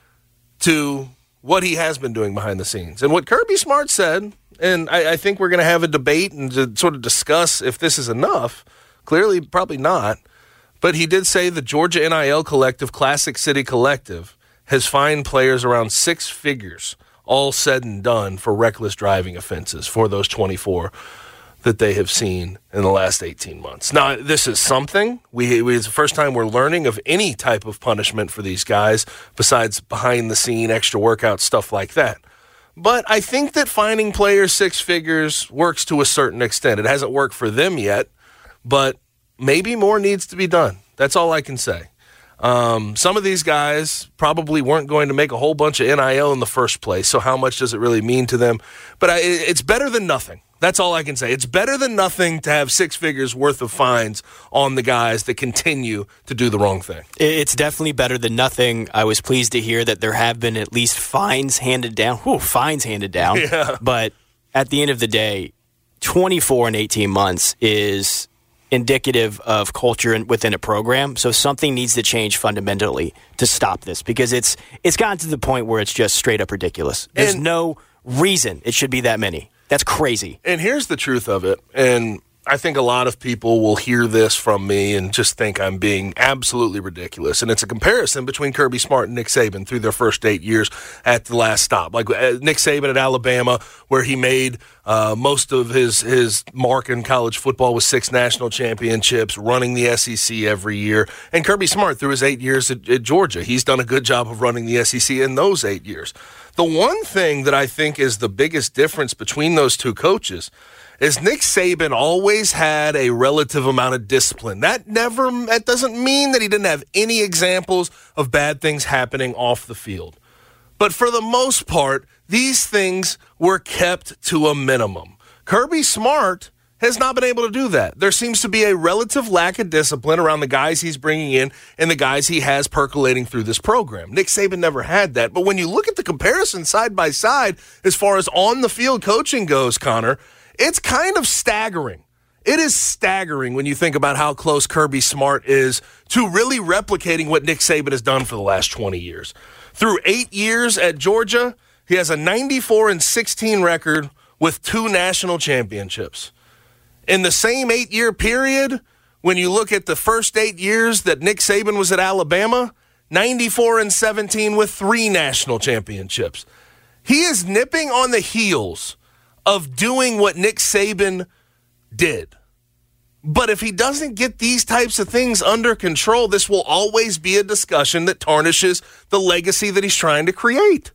to what he has been doing behind the scenes. And what Kirby Smart said, and I think we're going to have a debate and to sort of discuss if this is enough. Clearly, probably not. But he did say the Georgia NIL Collective, Classic City Collective, has fined players around 6 figures, all said and done, for reckless driving offenses for those 24 that they have seen in the last 18 months. Now, this is something. It's the first time we're learning of any type of punishment for these guys besides behind-the-scene, extra workout, stuff like that. But I think that fining players 6 figures works to a certain extent. It hasn't worked for them yet, but maybe more needs to be done. That's all I can say. Some of these guys probably weren't going to make a whole bunch of NIL in the first place, so how much does it really mean to them? But it's better than nothing. That's all I can say. It's better than nothing to have 6 figures worth of fines on the guys that continue to do the wrong thing. It's definitely better than nothing. I was pleased to hear that there have been at least fines handed down. Fines handed down. Yeah. But at the end of the day, 24 in 18 months is indicative of culture within a program. So something needs to change fundamentally to stop this because it's gotten to the point where it's just straight up ridiculous. There's no reason it should be that many. That's crazy. And here's the truth of it, and I think a lot of people will hear this from me and just think I'm being absolutely ridiculous. And it's a comparison between Kirby Smart and Nick Saban through their first 8 years at the last stop. Like Nick Saban at Alabama, where he made most of his mark in college football with 6 national championships, running the SEC every year. And Kirby Smart through his 8 years at Georgia. He's done a good job of running the SEC in those 8 years. The one thing that I think is the biggest difference between those two coaches is Nick Saban always had a relative amount of discipline. That doesn't mean that he didn't have any examples of bad things happening off the field. But for the most part, these things were kept to a minimum. Kirby Smart has not been able to do that. There seems to be a relative lack of discipline around the guys he's bringing in and the guys he has percolating through this program. Nick Saban never had that. But when you look at the comparison side by side as far as on-the-field coaching goes, Connor, it's kind of staggering. It is staggering when you think about how close Kirby Smart is to really replicating what Nick Saban has done for the last 20 years. Through 8 years at Georgia, he has a 94-16 record with 2 national championships. In the same 8-year period, when you look at the first 8 years that Nick Saban was at Alabama, 94-17 with 3 national championships. He is nipping on the heels of doing what Nick Saban did. But if he doesn't get these types of things under control, this will always be a discussion that tarnishes the legacy that he's trying to create.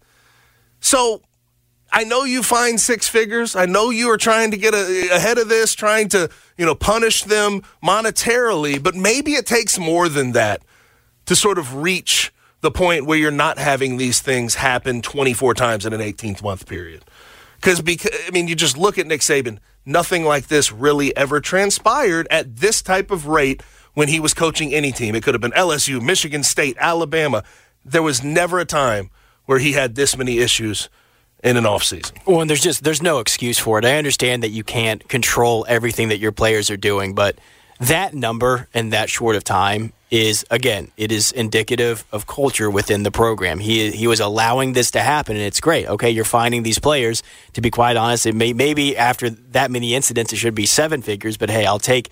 So I know you find 6 figures. I know you are trying to get ahead of this, trying to, punish them monetarily, but maybe it takes more than that to sort of reach the point where you're not having these things happen 24 times in an 18-month period. Because, you just look at Nick Saban, nothing like this really ever transpired at this type of rate when he was coaching any team. It could have been LSU, Michigan State, Alabama. There was never a time where he had this many issues in an offseason. Well, and there's no excuse for it. I understand that you can't control everything that your players are doing, but that number and that short of time is, again, it is indicative of culture within the program. He was allowing this to happen, and it's great. Okay, you're finding these players. To be quite honest, it maybe after that many incidents, it should be 7 figures. But hey, I'll take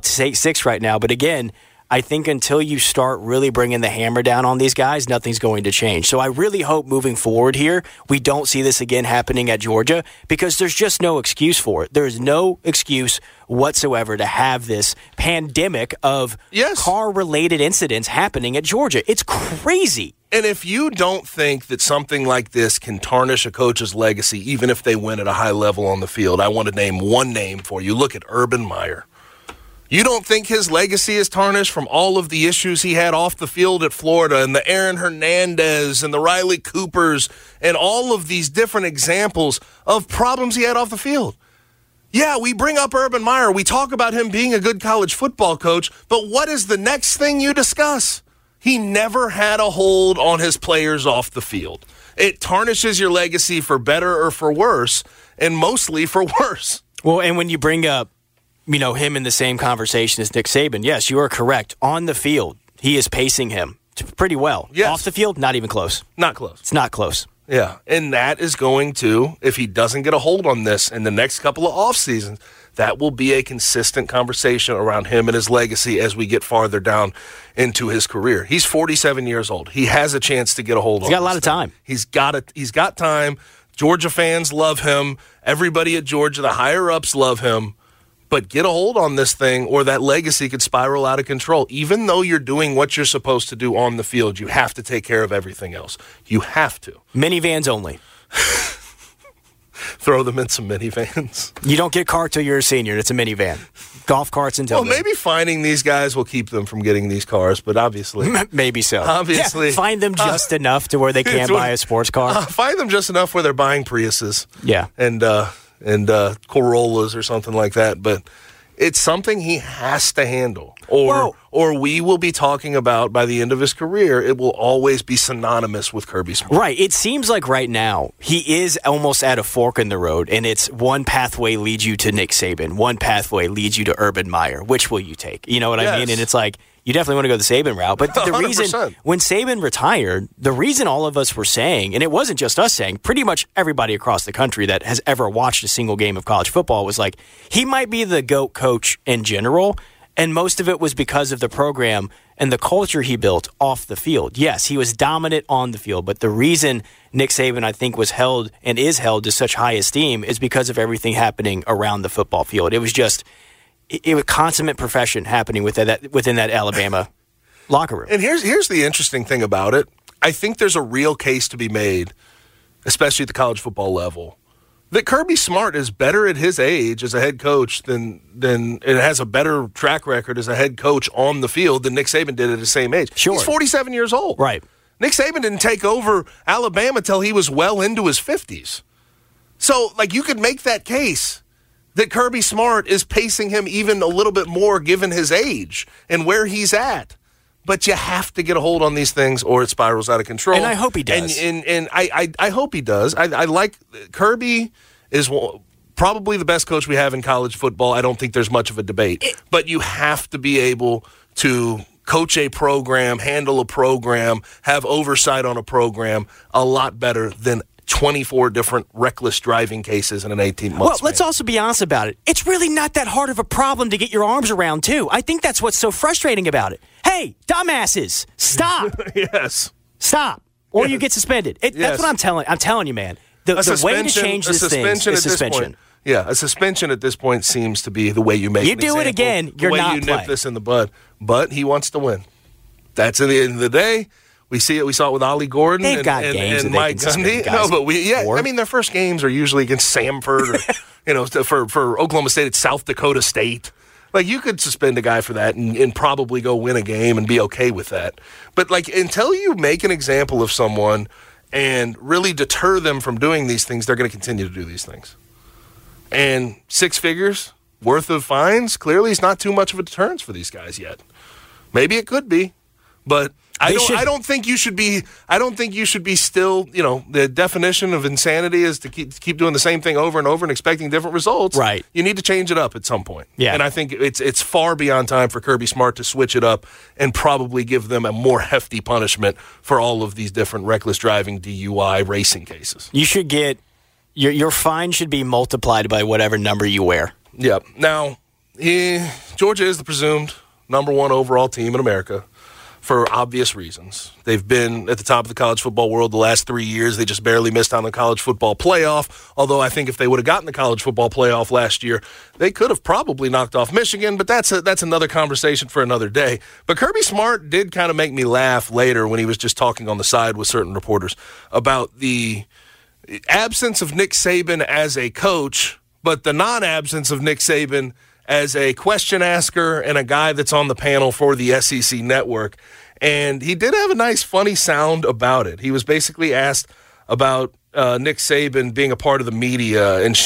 6 right now. But again, I think until you start really bringing the hammer down on these guys, nothing's going to change. So I really hope moving forward here, we don't see this again happening at Georgia, because there's just no excuse for it. There's no excuse whatsoever to have this pandemic of car-related incidents happening at Georgia. It's crazy. And if you don't think that something like this can tarnish a coach's legacy, even if they win at a high level on the field, I want to name one name for you. Look at Urban Meyer. You don't think his legacy is tarnished from all of the issues he had off the field at Florida, and the Aaron Hernandez and the Riley Coopers and all of these different examples of problems he had off the field? Yeah, we bring up Urban Meyer. We talk about him being a good college football coach, but what is the next thing you discuss? He never had a hold on his players off the field. It tarnishes your legacy for better or for worse, and mostly for worse. Well, and when you bring up him in the same conversation as Nick Saban, yes, you are correct. On the field, he is pacing him pretty well. Yes. Off the field, not even close. Not close. It's not close. Yeah, and that is going to, if he doesn't get a hold on this in the next couple of off seasons, that will be a consistent conversation around him and his legacy as we get farther down into his career. He's 47 years old. He has a chance to get a hold on this. He's got a lot of time. He's got time. Georgia fans love him. Everybody at Georgia, the higher-ups love him. But get a hold on this thing, or that legacy could spiral out of control. Even though you're doing what you're supposed to do on the field, you have to take care of everything else. You have to. Minivans only. Throw them in some minivans. You don't get a car till you're a senior. It's a minivan. Golf carts until then. Maybe finding these guys will keep them from getting these cars, but obviously. Maybe so. Obviously. Yeah, find them just enough to where they can't buy a sports car. Find them just enough where they're buying Priuses. Yeah. And Corollas or something like that, but it's something he has to handle, or we will be talking about by the end of his career. It will always be synonymous with Kirby Smart. Right. It seems like right now he is almost at a fork in the road, and it's one pathway leads you to Nick Saban, one pathway leads you to Urban Meyer. Which will you take? You know what I mean? And it's like you definitely want to go the Saban route. But the 100%. reason, when Saban retired, the reason all of us were saying, and it wasn't just us saying, pretty much everybody across the country that has ever watched a single game of college football was like, he might be the GOAT coach in general, and most of it was because of the program and the culture he built off the field. Yes, he was dominant on the field, but the reason Nick Saban, I think, was held and is held to such high esteem is because of everything happening around the football field. It was just it was consummate profession happening within that Alabama locker room. And here's the interesting thing about it. I think there's a real case to be made, especially at the college football level, that Kirby Smart is better at his age as a head coach than it has a better track record as a head coach on the field than Nick Saban did at his same age. Sure. He's 47 years old. Right. Nick Saban didn't take over Alabama till he was well into his 50s. So, you could make that case that Kirby Smart is pacing him even a little bit more given his age and where he's at. But you have to get a hold on these things or it spirals out of control. And I hope he does. And I hope he does. I like Kirby is probably the best coach we have in college football. I don't think there's much of a debate. But you have to be able to coach a program, handle a program, have oversight on a program a lot better than 24 different reckless driving cases in an 18-month Well, let's also be honest about it. It's really not that hard of a problem to get your arms around, too. I think that's what's so frustrating about it. Hey, dumbasses, stop. Yes. Stop. Or you get suspended. That's what I'm telling you, man. The way to change this thing is suspension. A suspension at this point seems to be the way you make You do it again, you're not playing. The way you nip this in the bud. But he wants to win. That's at the end of the day. We see it. We saw it with Ollie Gordon and Mike Gundy. No, but their first games are usually against Samford or, for Oklahoma State, it's South Dakota State. You could suspend a guy for that and probably go win a game and be okay with that. But, until you make an example of someone and really deter them from doing these things, they're going to continue to do these things. And 6 figures worth of fines clearly is not too much of a deterrence for these guys yet. Maybe it could be, but I don't think you should be still, the definition of insanity is to keep doing the same thing over and over and expecting different results. Right. You need to change it up at some point. Yeah. And I think it's far beyond time for Kirby Smart to switch it up and probably give them a more hefty punishment for all of these different reckless driving, DUI, racing cases. You should get your fine should be multiplied by whatever number you wear. Yep. Now, Georgia is the presumed number 1 overall team in America. For obvious reasons. They've been at the top of the college football world the last 3 years. They just barely missed on the college football playoff, although I think if they would have gotten the college football playoff last year, they could have probably knocked off Michigan, but that's another conversation for another day. But Kirby Smart did kind of make me laugh later when he was just talking on the side with certain reporters about the absence of Nick Saban as a coach, but the non-absence of Nick Saban as a question asker and a guy that's on the panel for the SEC network. And he did have a nice, funny sound about it. He was basically asked about Nick Saban being a part of the media. And,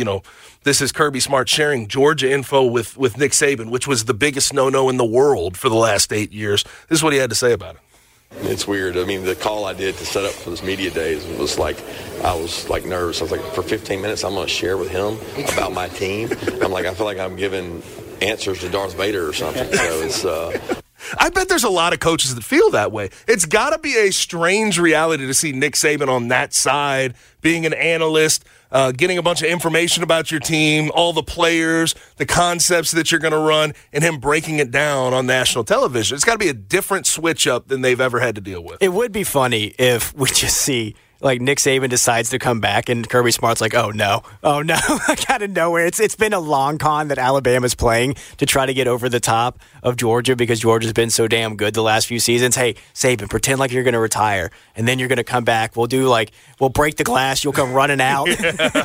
this is Kirby Smart sharing Georgia info with Nick Saban, which was the biggest no-no in the world for the last 8 years. This is what he had to say about it. It's weird. The call I did to set up for this media days was I was nervous. I was like, for 15 minutes, I'm going to share with him about my team. I feel like I'm giving answers to Darth Vader or something. So it's. I bet there's a lot of coaches that feel that way. It's got to be a strange reality to see Nick Saban on that side, being an analyst, getting a bunch of information about your team, all the players, the concepts that you're going to run, and him breaking it down on national television. It's got to be a different switch up than they've ever had to deal with. It would be funny if we just see Nick Saban decides to come back and Kirby Smart's like, oh no, out of nowhere. It's been a long con that Alabama's playing to try to get over the top of Georgia because Georgia's been so damn good the last few seasons. Hey, Saban, pretend like you're going to retire and then you're going to come back. We'll break the glass. You'll come running out. Do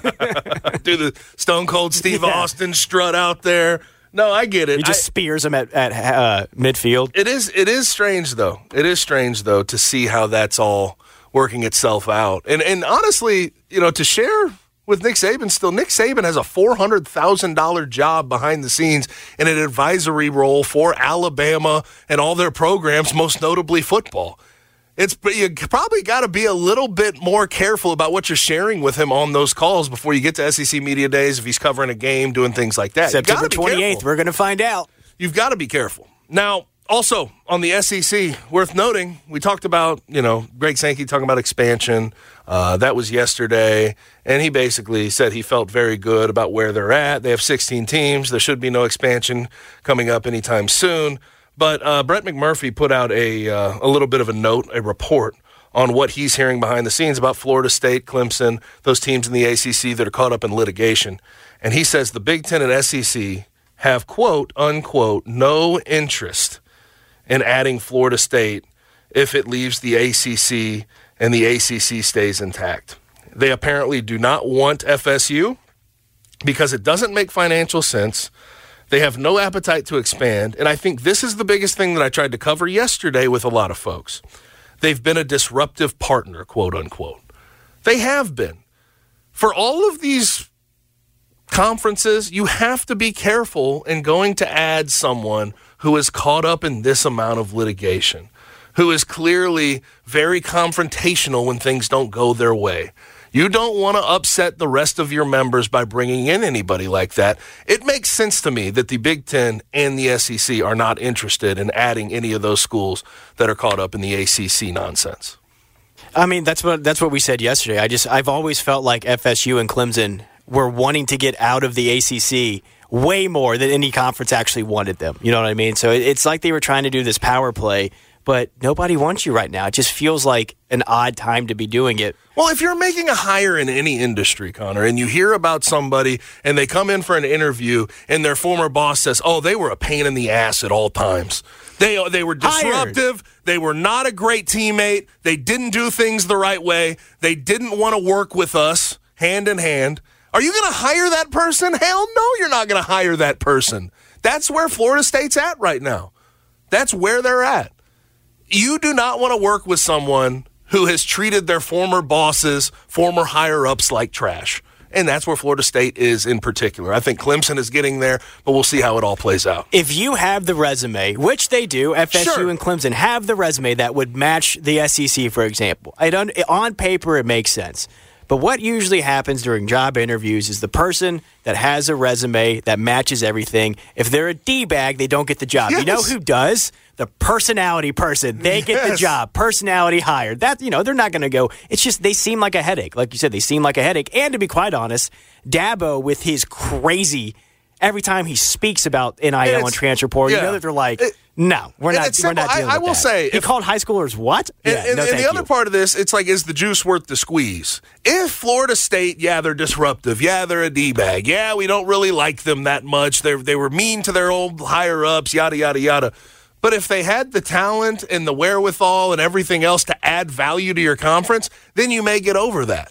the Stone Cold Steve Austin strut out there. No, I get it. He just spears him at midfield. It is strange though. It is strange though to see how that's all working itself out. And honestly, to share with Nick Saban still, Nick Saban has a $400,000 job behind the scenes in an advisory role for Alabama and all their programs, most notably football. You probably got to be a little bit more careful about what you're sharing with him on those calls before you get to SEC Media Days if he's covering a game, doing things like that. September 28th, we're going to find out. You've got to be careful. Now, Also, on the SEC, worth noting, we talked about, Greg Sankey talking about expansion. That was yesterday, and he basically said he felt very good about where they're at. They have 16 teams. There should be no expansion coming up anytime soon. But Brett McMurphy put out a little bit of a note, a report, on what he's hearing behind the scenes about Florida State, Clemson, those teams in the ACC that are caught up in litigation. And he says the Big Ten and SEC have, quote, unquote, no interest in adding Florida State if it leaves the ACC and the ACC stays intact. They apparently do not want FSU because it doesn't make financial sense. They have no appetite to expand. And I think this is the biggest thing that I tried to cover yesterday with a lot of folks. They've been a disruptive partner, quote unquote. They have been. For all of these conferences, you have to be careful in going to add someone who is caught up in this amount of litigation, who is clearly very confrontational when things don't go their way. You don't want to upset the rest of your members by bringing in anybody like that. It makes sense to me that the Big Ten and the SEC are not interested in adding any of those schools that are caught up in the ACC nonsense. I mean, that's what we said yesterday. I've always felt like FSU and Clemson were wanting to get out of the ACC way more than any conference actually wanted them. You know what I mean? So it's like they were trying to do this power play, but nobody wants you right now. It just feels like an odd time to be doing it. Well, if you're making a hire in any industry, Connor, and you hear about somebody and they come in for an interview and their former boss says, oh, they were a pain in the ass at all times. They were disruptive. Hired. They were not a great teammate. They didn't do things the right way. They didn't want to work with us hand in hand. Are you going to hire that person? Hell no, you're not going to hire that person. That's where Florida State's at right now. That's where they're at. You do not want to work with someone who has treated their former bosses, former higher-ups like trash. And that's where Florida State is in particular. I think Clemson is getting there, but we'll see how it all plays out. If you have the resume, which they do, FSU and Clemson have the resume that would match the SEC, for example. On paper, it makes sense. But what usually happens during job interviews is the person that has a resume that matches everything, if they're a D-bag, they don't get the job. Yes. You know who does? The personality person. They get the job. Personality hired. That, they're not going to go. It's just they seem like a headache. Like you said, they seem like a headache. And to be quite honest, Dabo with his crazy, every time he speaks about NIL and transfer portal, you know that they're like, no, we're not dealing with that. I will say, he called high schoolers what? And the other part of this, it's like, is the juice worth the squeeze? If Florida State, they're disruptive. They're a D-bag. We don't really like them that much. They were mean to their old higher-ups, yada, yada, yada. But if they had the talent and the wherewithal and everything else to add value to your conference, then you may get over that.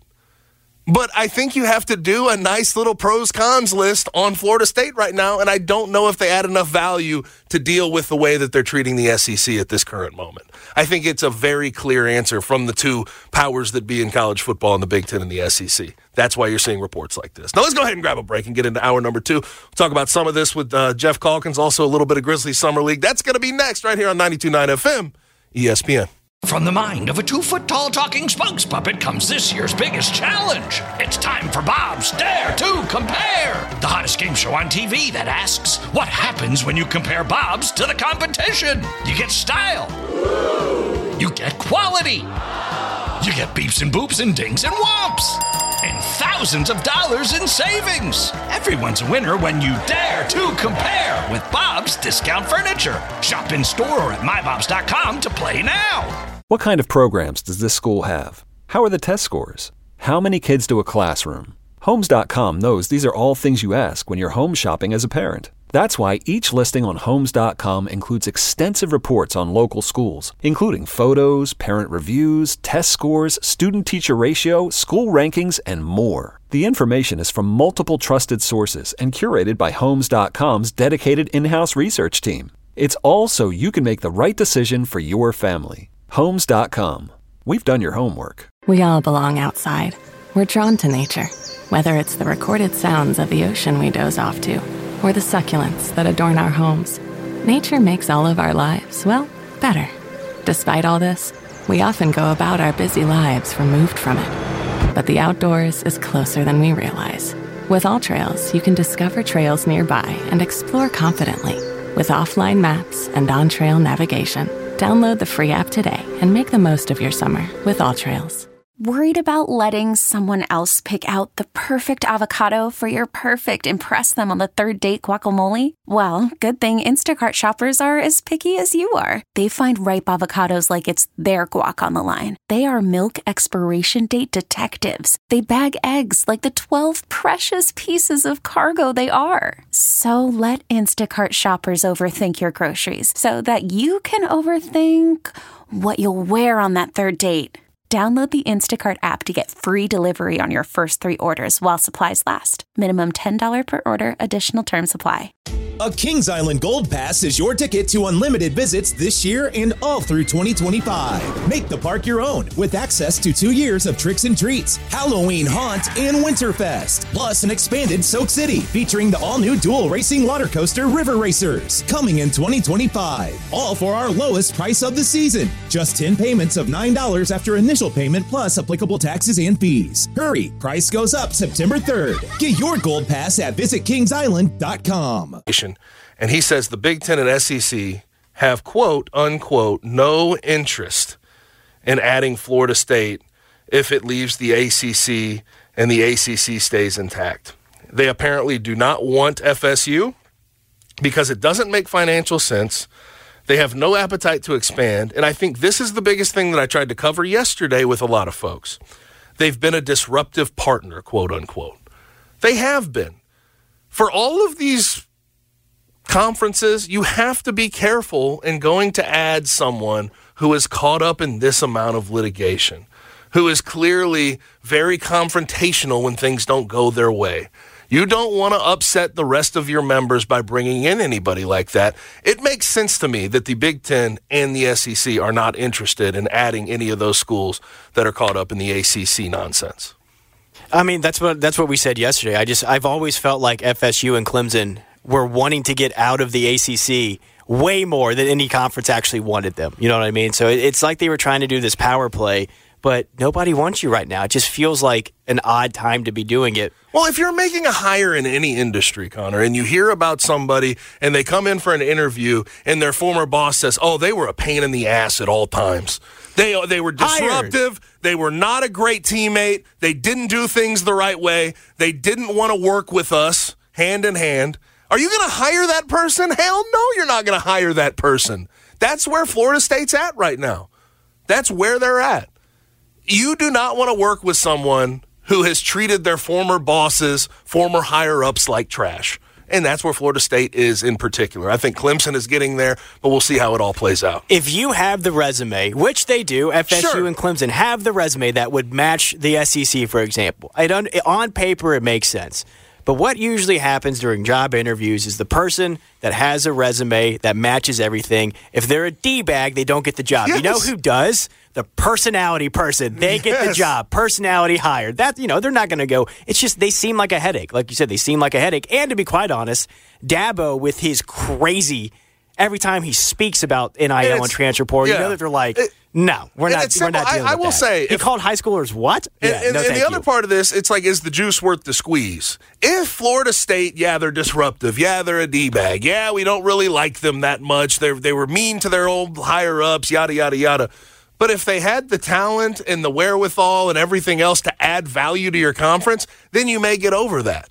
But I think you have to do a nice little pros-cons list on Florida State right now, and I don't know if they add enough value to deal with the way that they're treating the SEC at this current moment. I think it's a very clear answer from the two powers that be in college football in the Big Ten and the SEC. That's why you're seeing reports like this. Now let's go ahead and grab a break and get into hour number 2. We'll talk about some of this with Jeff Calkins, also a little bit of Grizzlies Summer League. That's going to be next right here on 92.9 FM, ESPN. From the mind of a 2-foot-tall talking spokes puppet comes this year's biggest challenge. It's time for Bob's Dare to Compare, the hottest game show on TV that asks, what happens when you compare Bob's to the competition? You get style. You get quality. You get beeps and boops and dings and whomps. And thousands of dollars in savings. Everyone's a winner when you dare to compare with Bob's Discount Furniture. Shop in store or at mybobs.com to play now. What kind of programs does this school have? How are the test scores? How many kids do a classroom? Homes.com knows these are all things you ask when you're home shopping as a parent. That's why each listing on Homes.com includes extensive reports on local schools, including photos, parent reviews, test scores, student-teacher ratio, school rankings, and more. The information is from multiple trusted sources and curated by Homes.com's dedicated in-house research team. It's all so you can make the right decision for your family. Homes.com. We've done your homework. We all belong outside. We're drawn to nature, whether it's the recorded sounds of the ocean we doze off to, or the succulents that adorn our homes. Nature makes all of our lives, better. Despite all this, we often go about our busy lives removed from it. But the outdoors is closer than we realize. With AllTrails, you can discover trails nearby and explore confidently. with offline maps and on-trail navigation. Download the free app today and make the most of your summer with AllTrails. Worried about letting someone else pick out the perfect avocado for your perfect impress them on the third date guacamole? Well, good thing Instacart shoppers are as picky as you are. They find ripe avocados like it's their guac on the line. They are milk expiration date detectives. They bag eggs like the 12 precious pieces of cargo they are. So let Instacart shoppers overthink your groceries so that you can overthink what you'll wear on that third date. Download the Instacart app to get free delivery on your first 3 orders while supplies last. Minimum $10 per order. Additional terms apply. A Kings Island Gold Pass is your ticket to unlimited visits this year and all through 2025. Make the park your own with access to 2 years of tricks and treats, Halloween Haunt, and Winterfest. Plus an expanded Soak City featuring the all-new dual racing water coaster River Racers coming in 2025. All for our lowest price of the season. Just 10 payments of $9 after initial payment plus applicable taxes and fees. Hurry, price goes up September 3rd. Get your Gold Pass at visitkingsisland.com. And he says the Big Ten and SEC have, quote, unquote, no interest in adding Florida State if it leaves the ACC and the ACC stays intact. They apparently do not want FSU because it doesn't make financial sense. They have no appetite to expand. And I think this is the biggest thing that I tried to cover yesterday with a lot of folks. They've been a disruptive partner, quote unquote. They have been. For all of these conferences, you have to be careful in going to add someone who is caught up in this amount of litigation, who is clearly very confrontational when things don't go their way. You don't want to upset the rest of your members by bringing in anybody like that. It makes sense to me that the Big Ten and the SEC are not interested in adding any of those schools that are caught up in the ACC nonsense. I mean, that's what we said yesterday. I've always felt like FSU and Clemson were wanting to get out of the ACC way more than any conference actually wanted them. You know what I mean? So it's like they were trying to do this power play, but nobody wants you right now. It just feels like an odd time to be doing it. Well, if you're making a hire in any industry, Connor, and you hear about somebody and they come in for an interview and their former boss says, oh, they were a pain in the ass at all times. They were disruptive. Hired. They were not a great teammate. They didn't do things the right way. They didn't want to work with us hand in hand. Are you going to hire that person? Hell no, you're not going to hire that person. That's where Florida State's at right now. That's where they're at. You do not want to work with someone who has treated their former bosses, former higher-ups like trash. And that's where Florida State is in particular. I think Clemson is getting there, but we'll see how it all plays out. If you have the resume, which they do, FSU and Clemson have the resume that would match the SEC, for example. On paper, it makes sense. But what usually happens during job interviews is the person that has a resume that matches everything, if they're a D-bag, they don't get the job. Yes. You know who does? The personality person. They get the job. Personality hired. That, they're not going to go. It's just they seem like a headache. Like you said, they seem like a headache. And to be quite honest, Dabo with his crazy, every time he speaks about NIL and transfer portal, you know that they're like, no, we're not dealing with that. I will say, he called high schoolers what? And the other part of this, it's like, is the juice worth the squeeze? If Florida State, they're disruptive. They're a D-bag. We don't really like them that much. They were mean to their old higher-ups, yada, yada, yada. But if they had the talent and the wherewithal and everything else to add value to your conference, then you may get over that.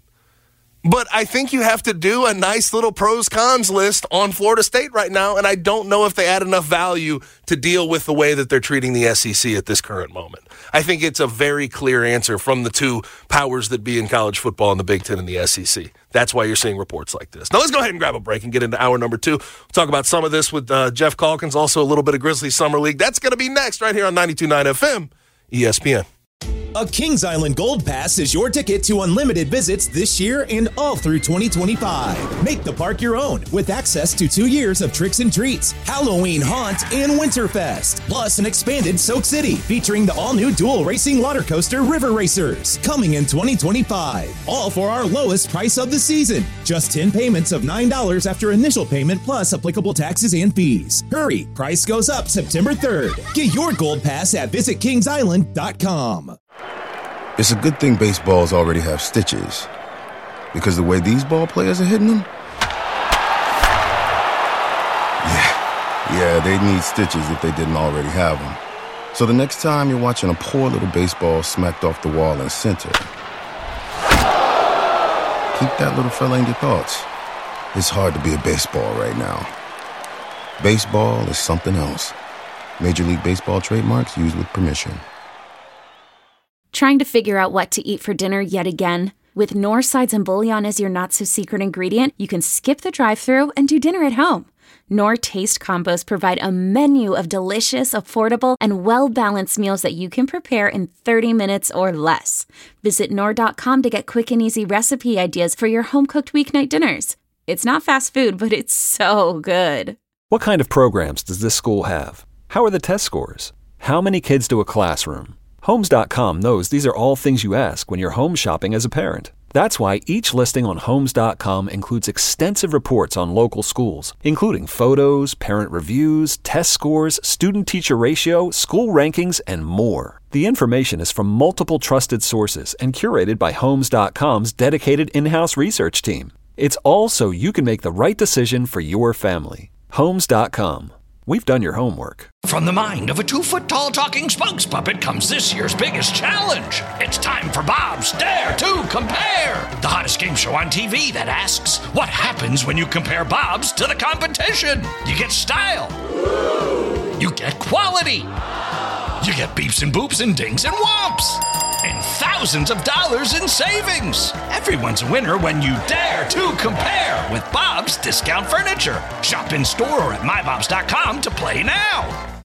But I think you have to do a nice little pros-cons list on Florida State right now, and I don't know if they add enough value to deal with the way that they're treating the SEC at this current moment. I think it's a very clear answer from the two powers that be in college football in the Big Ten and the SEC. That's why you're seeing reports like this. Now let's go ahead and grab a break and get into hour number 2. We'll talk about some of this with Jeff Calkins, also a little bit of Grizzlies Summer League. That's going to be next right here on 92.9 FM, ESPN. A Kings Island Gold Pass is your ticket to unlimited visits this year and all through 2025. Make the park your own with access to 2 years of tricks and treats, Halloween Haunt, and Winterfest. Plus an expanded Soak City featuring the all-new dual racing water coaster River Racers coming in 2025. All for our lowest price of the season. Just 10 payments of $9 after initial payment plus applicable taxes and fees. Hurry, price goes up September 3rd. Get your Gold Pass at visitkingsisland.com. It's a good thing baseballs already have stitches, because the way these ball players are hitting them, Yeah, they'd need stitches if they didn't already have them. So the next time you're watching a poor little baseball smacked off the wall in center, keep that little fella in your thoughts. It's hard to be a baseball right now. Baseball is something else. Major League Baseball trademarks used with permission. Trying to figure out what to eat for dinner yet again? With Knorr sides and bouillon as your not-so-secret ingredient, you can skip the drive-thru and do dinner at home. Knorr Taste Combos provide a menu of delicious, affordable, and well-balanced meals that you can prepare in 30 minutes or less. Visit Knorr.com to get quick and easy recipe ideas for your home-cooked weeknight dinners. It's not fast food, but it's so good. What kind of programs does this school have? How are the test scores? How many kids do a classroom? Homes.com knows these are all things you ask when you're home shopping as a parent. That's why each listing on Homes.com includes extensive reports on local schools, including photos, parent reviews, test scores, student-teacher ratio, school rankings, and more. The information is from multiple trusted sources and curated by Homes.com's dedicated in-house research team. It's all so you can make the right decision for your family. Homes.com. We've done your homework. From the mind of a 2-foot-tall talking spokes puppet comes this year's biggest challenge. It's time for Bob's Dare to Compare, the hottest game show on TV that asks, what happens when you compare Bob's to the competition? You get style. You get quality. You get beeps and boops and dings and whomps. And thousands of dollars in savings. Everyone's a winner when you dare to compare with Bob's Discount Furniture. Shop in store or at mybobs.com to play now.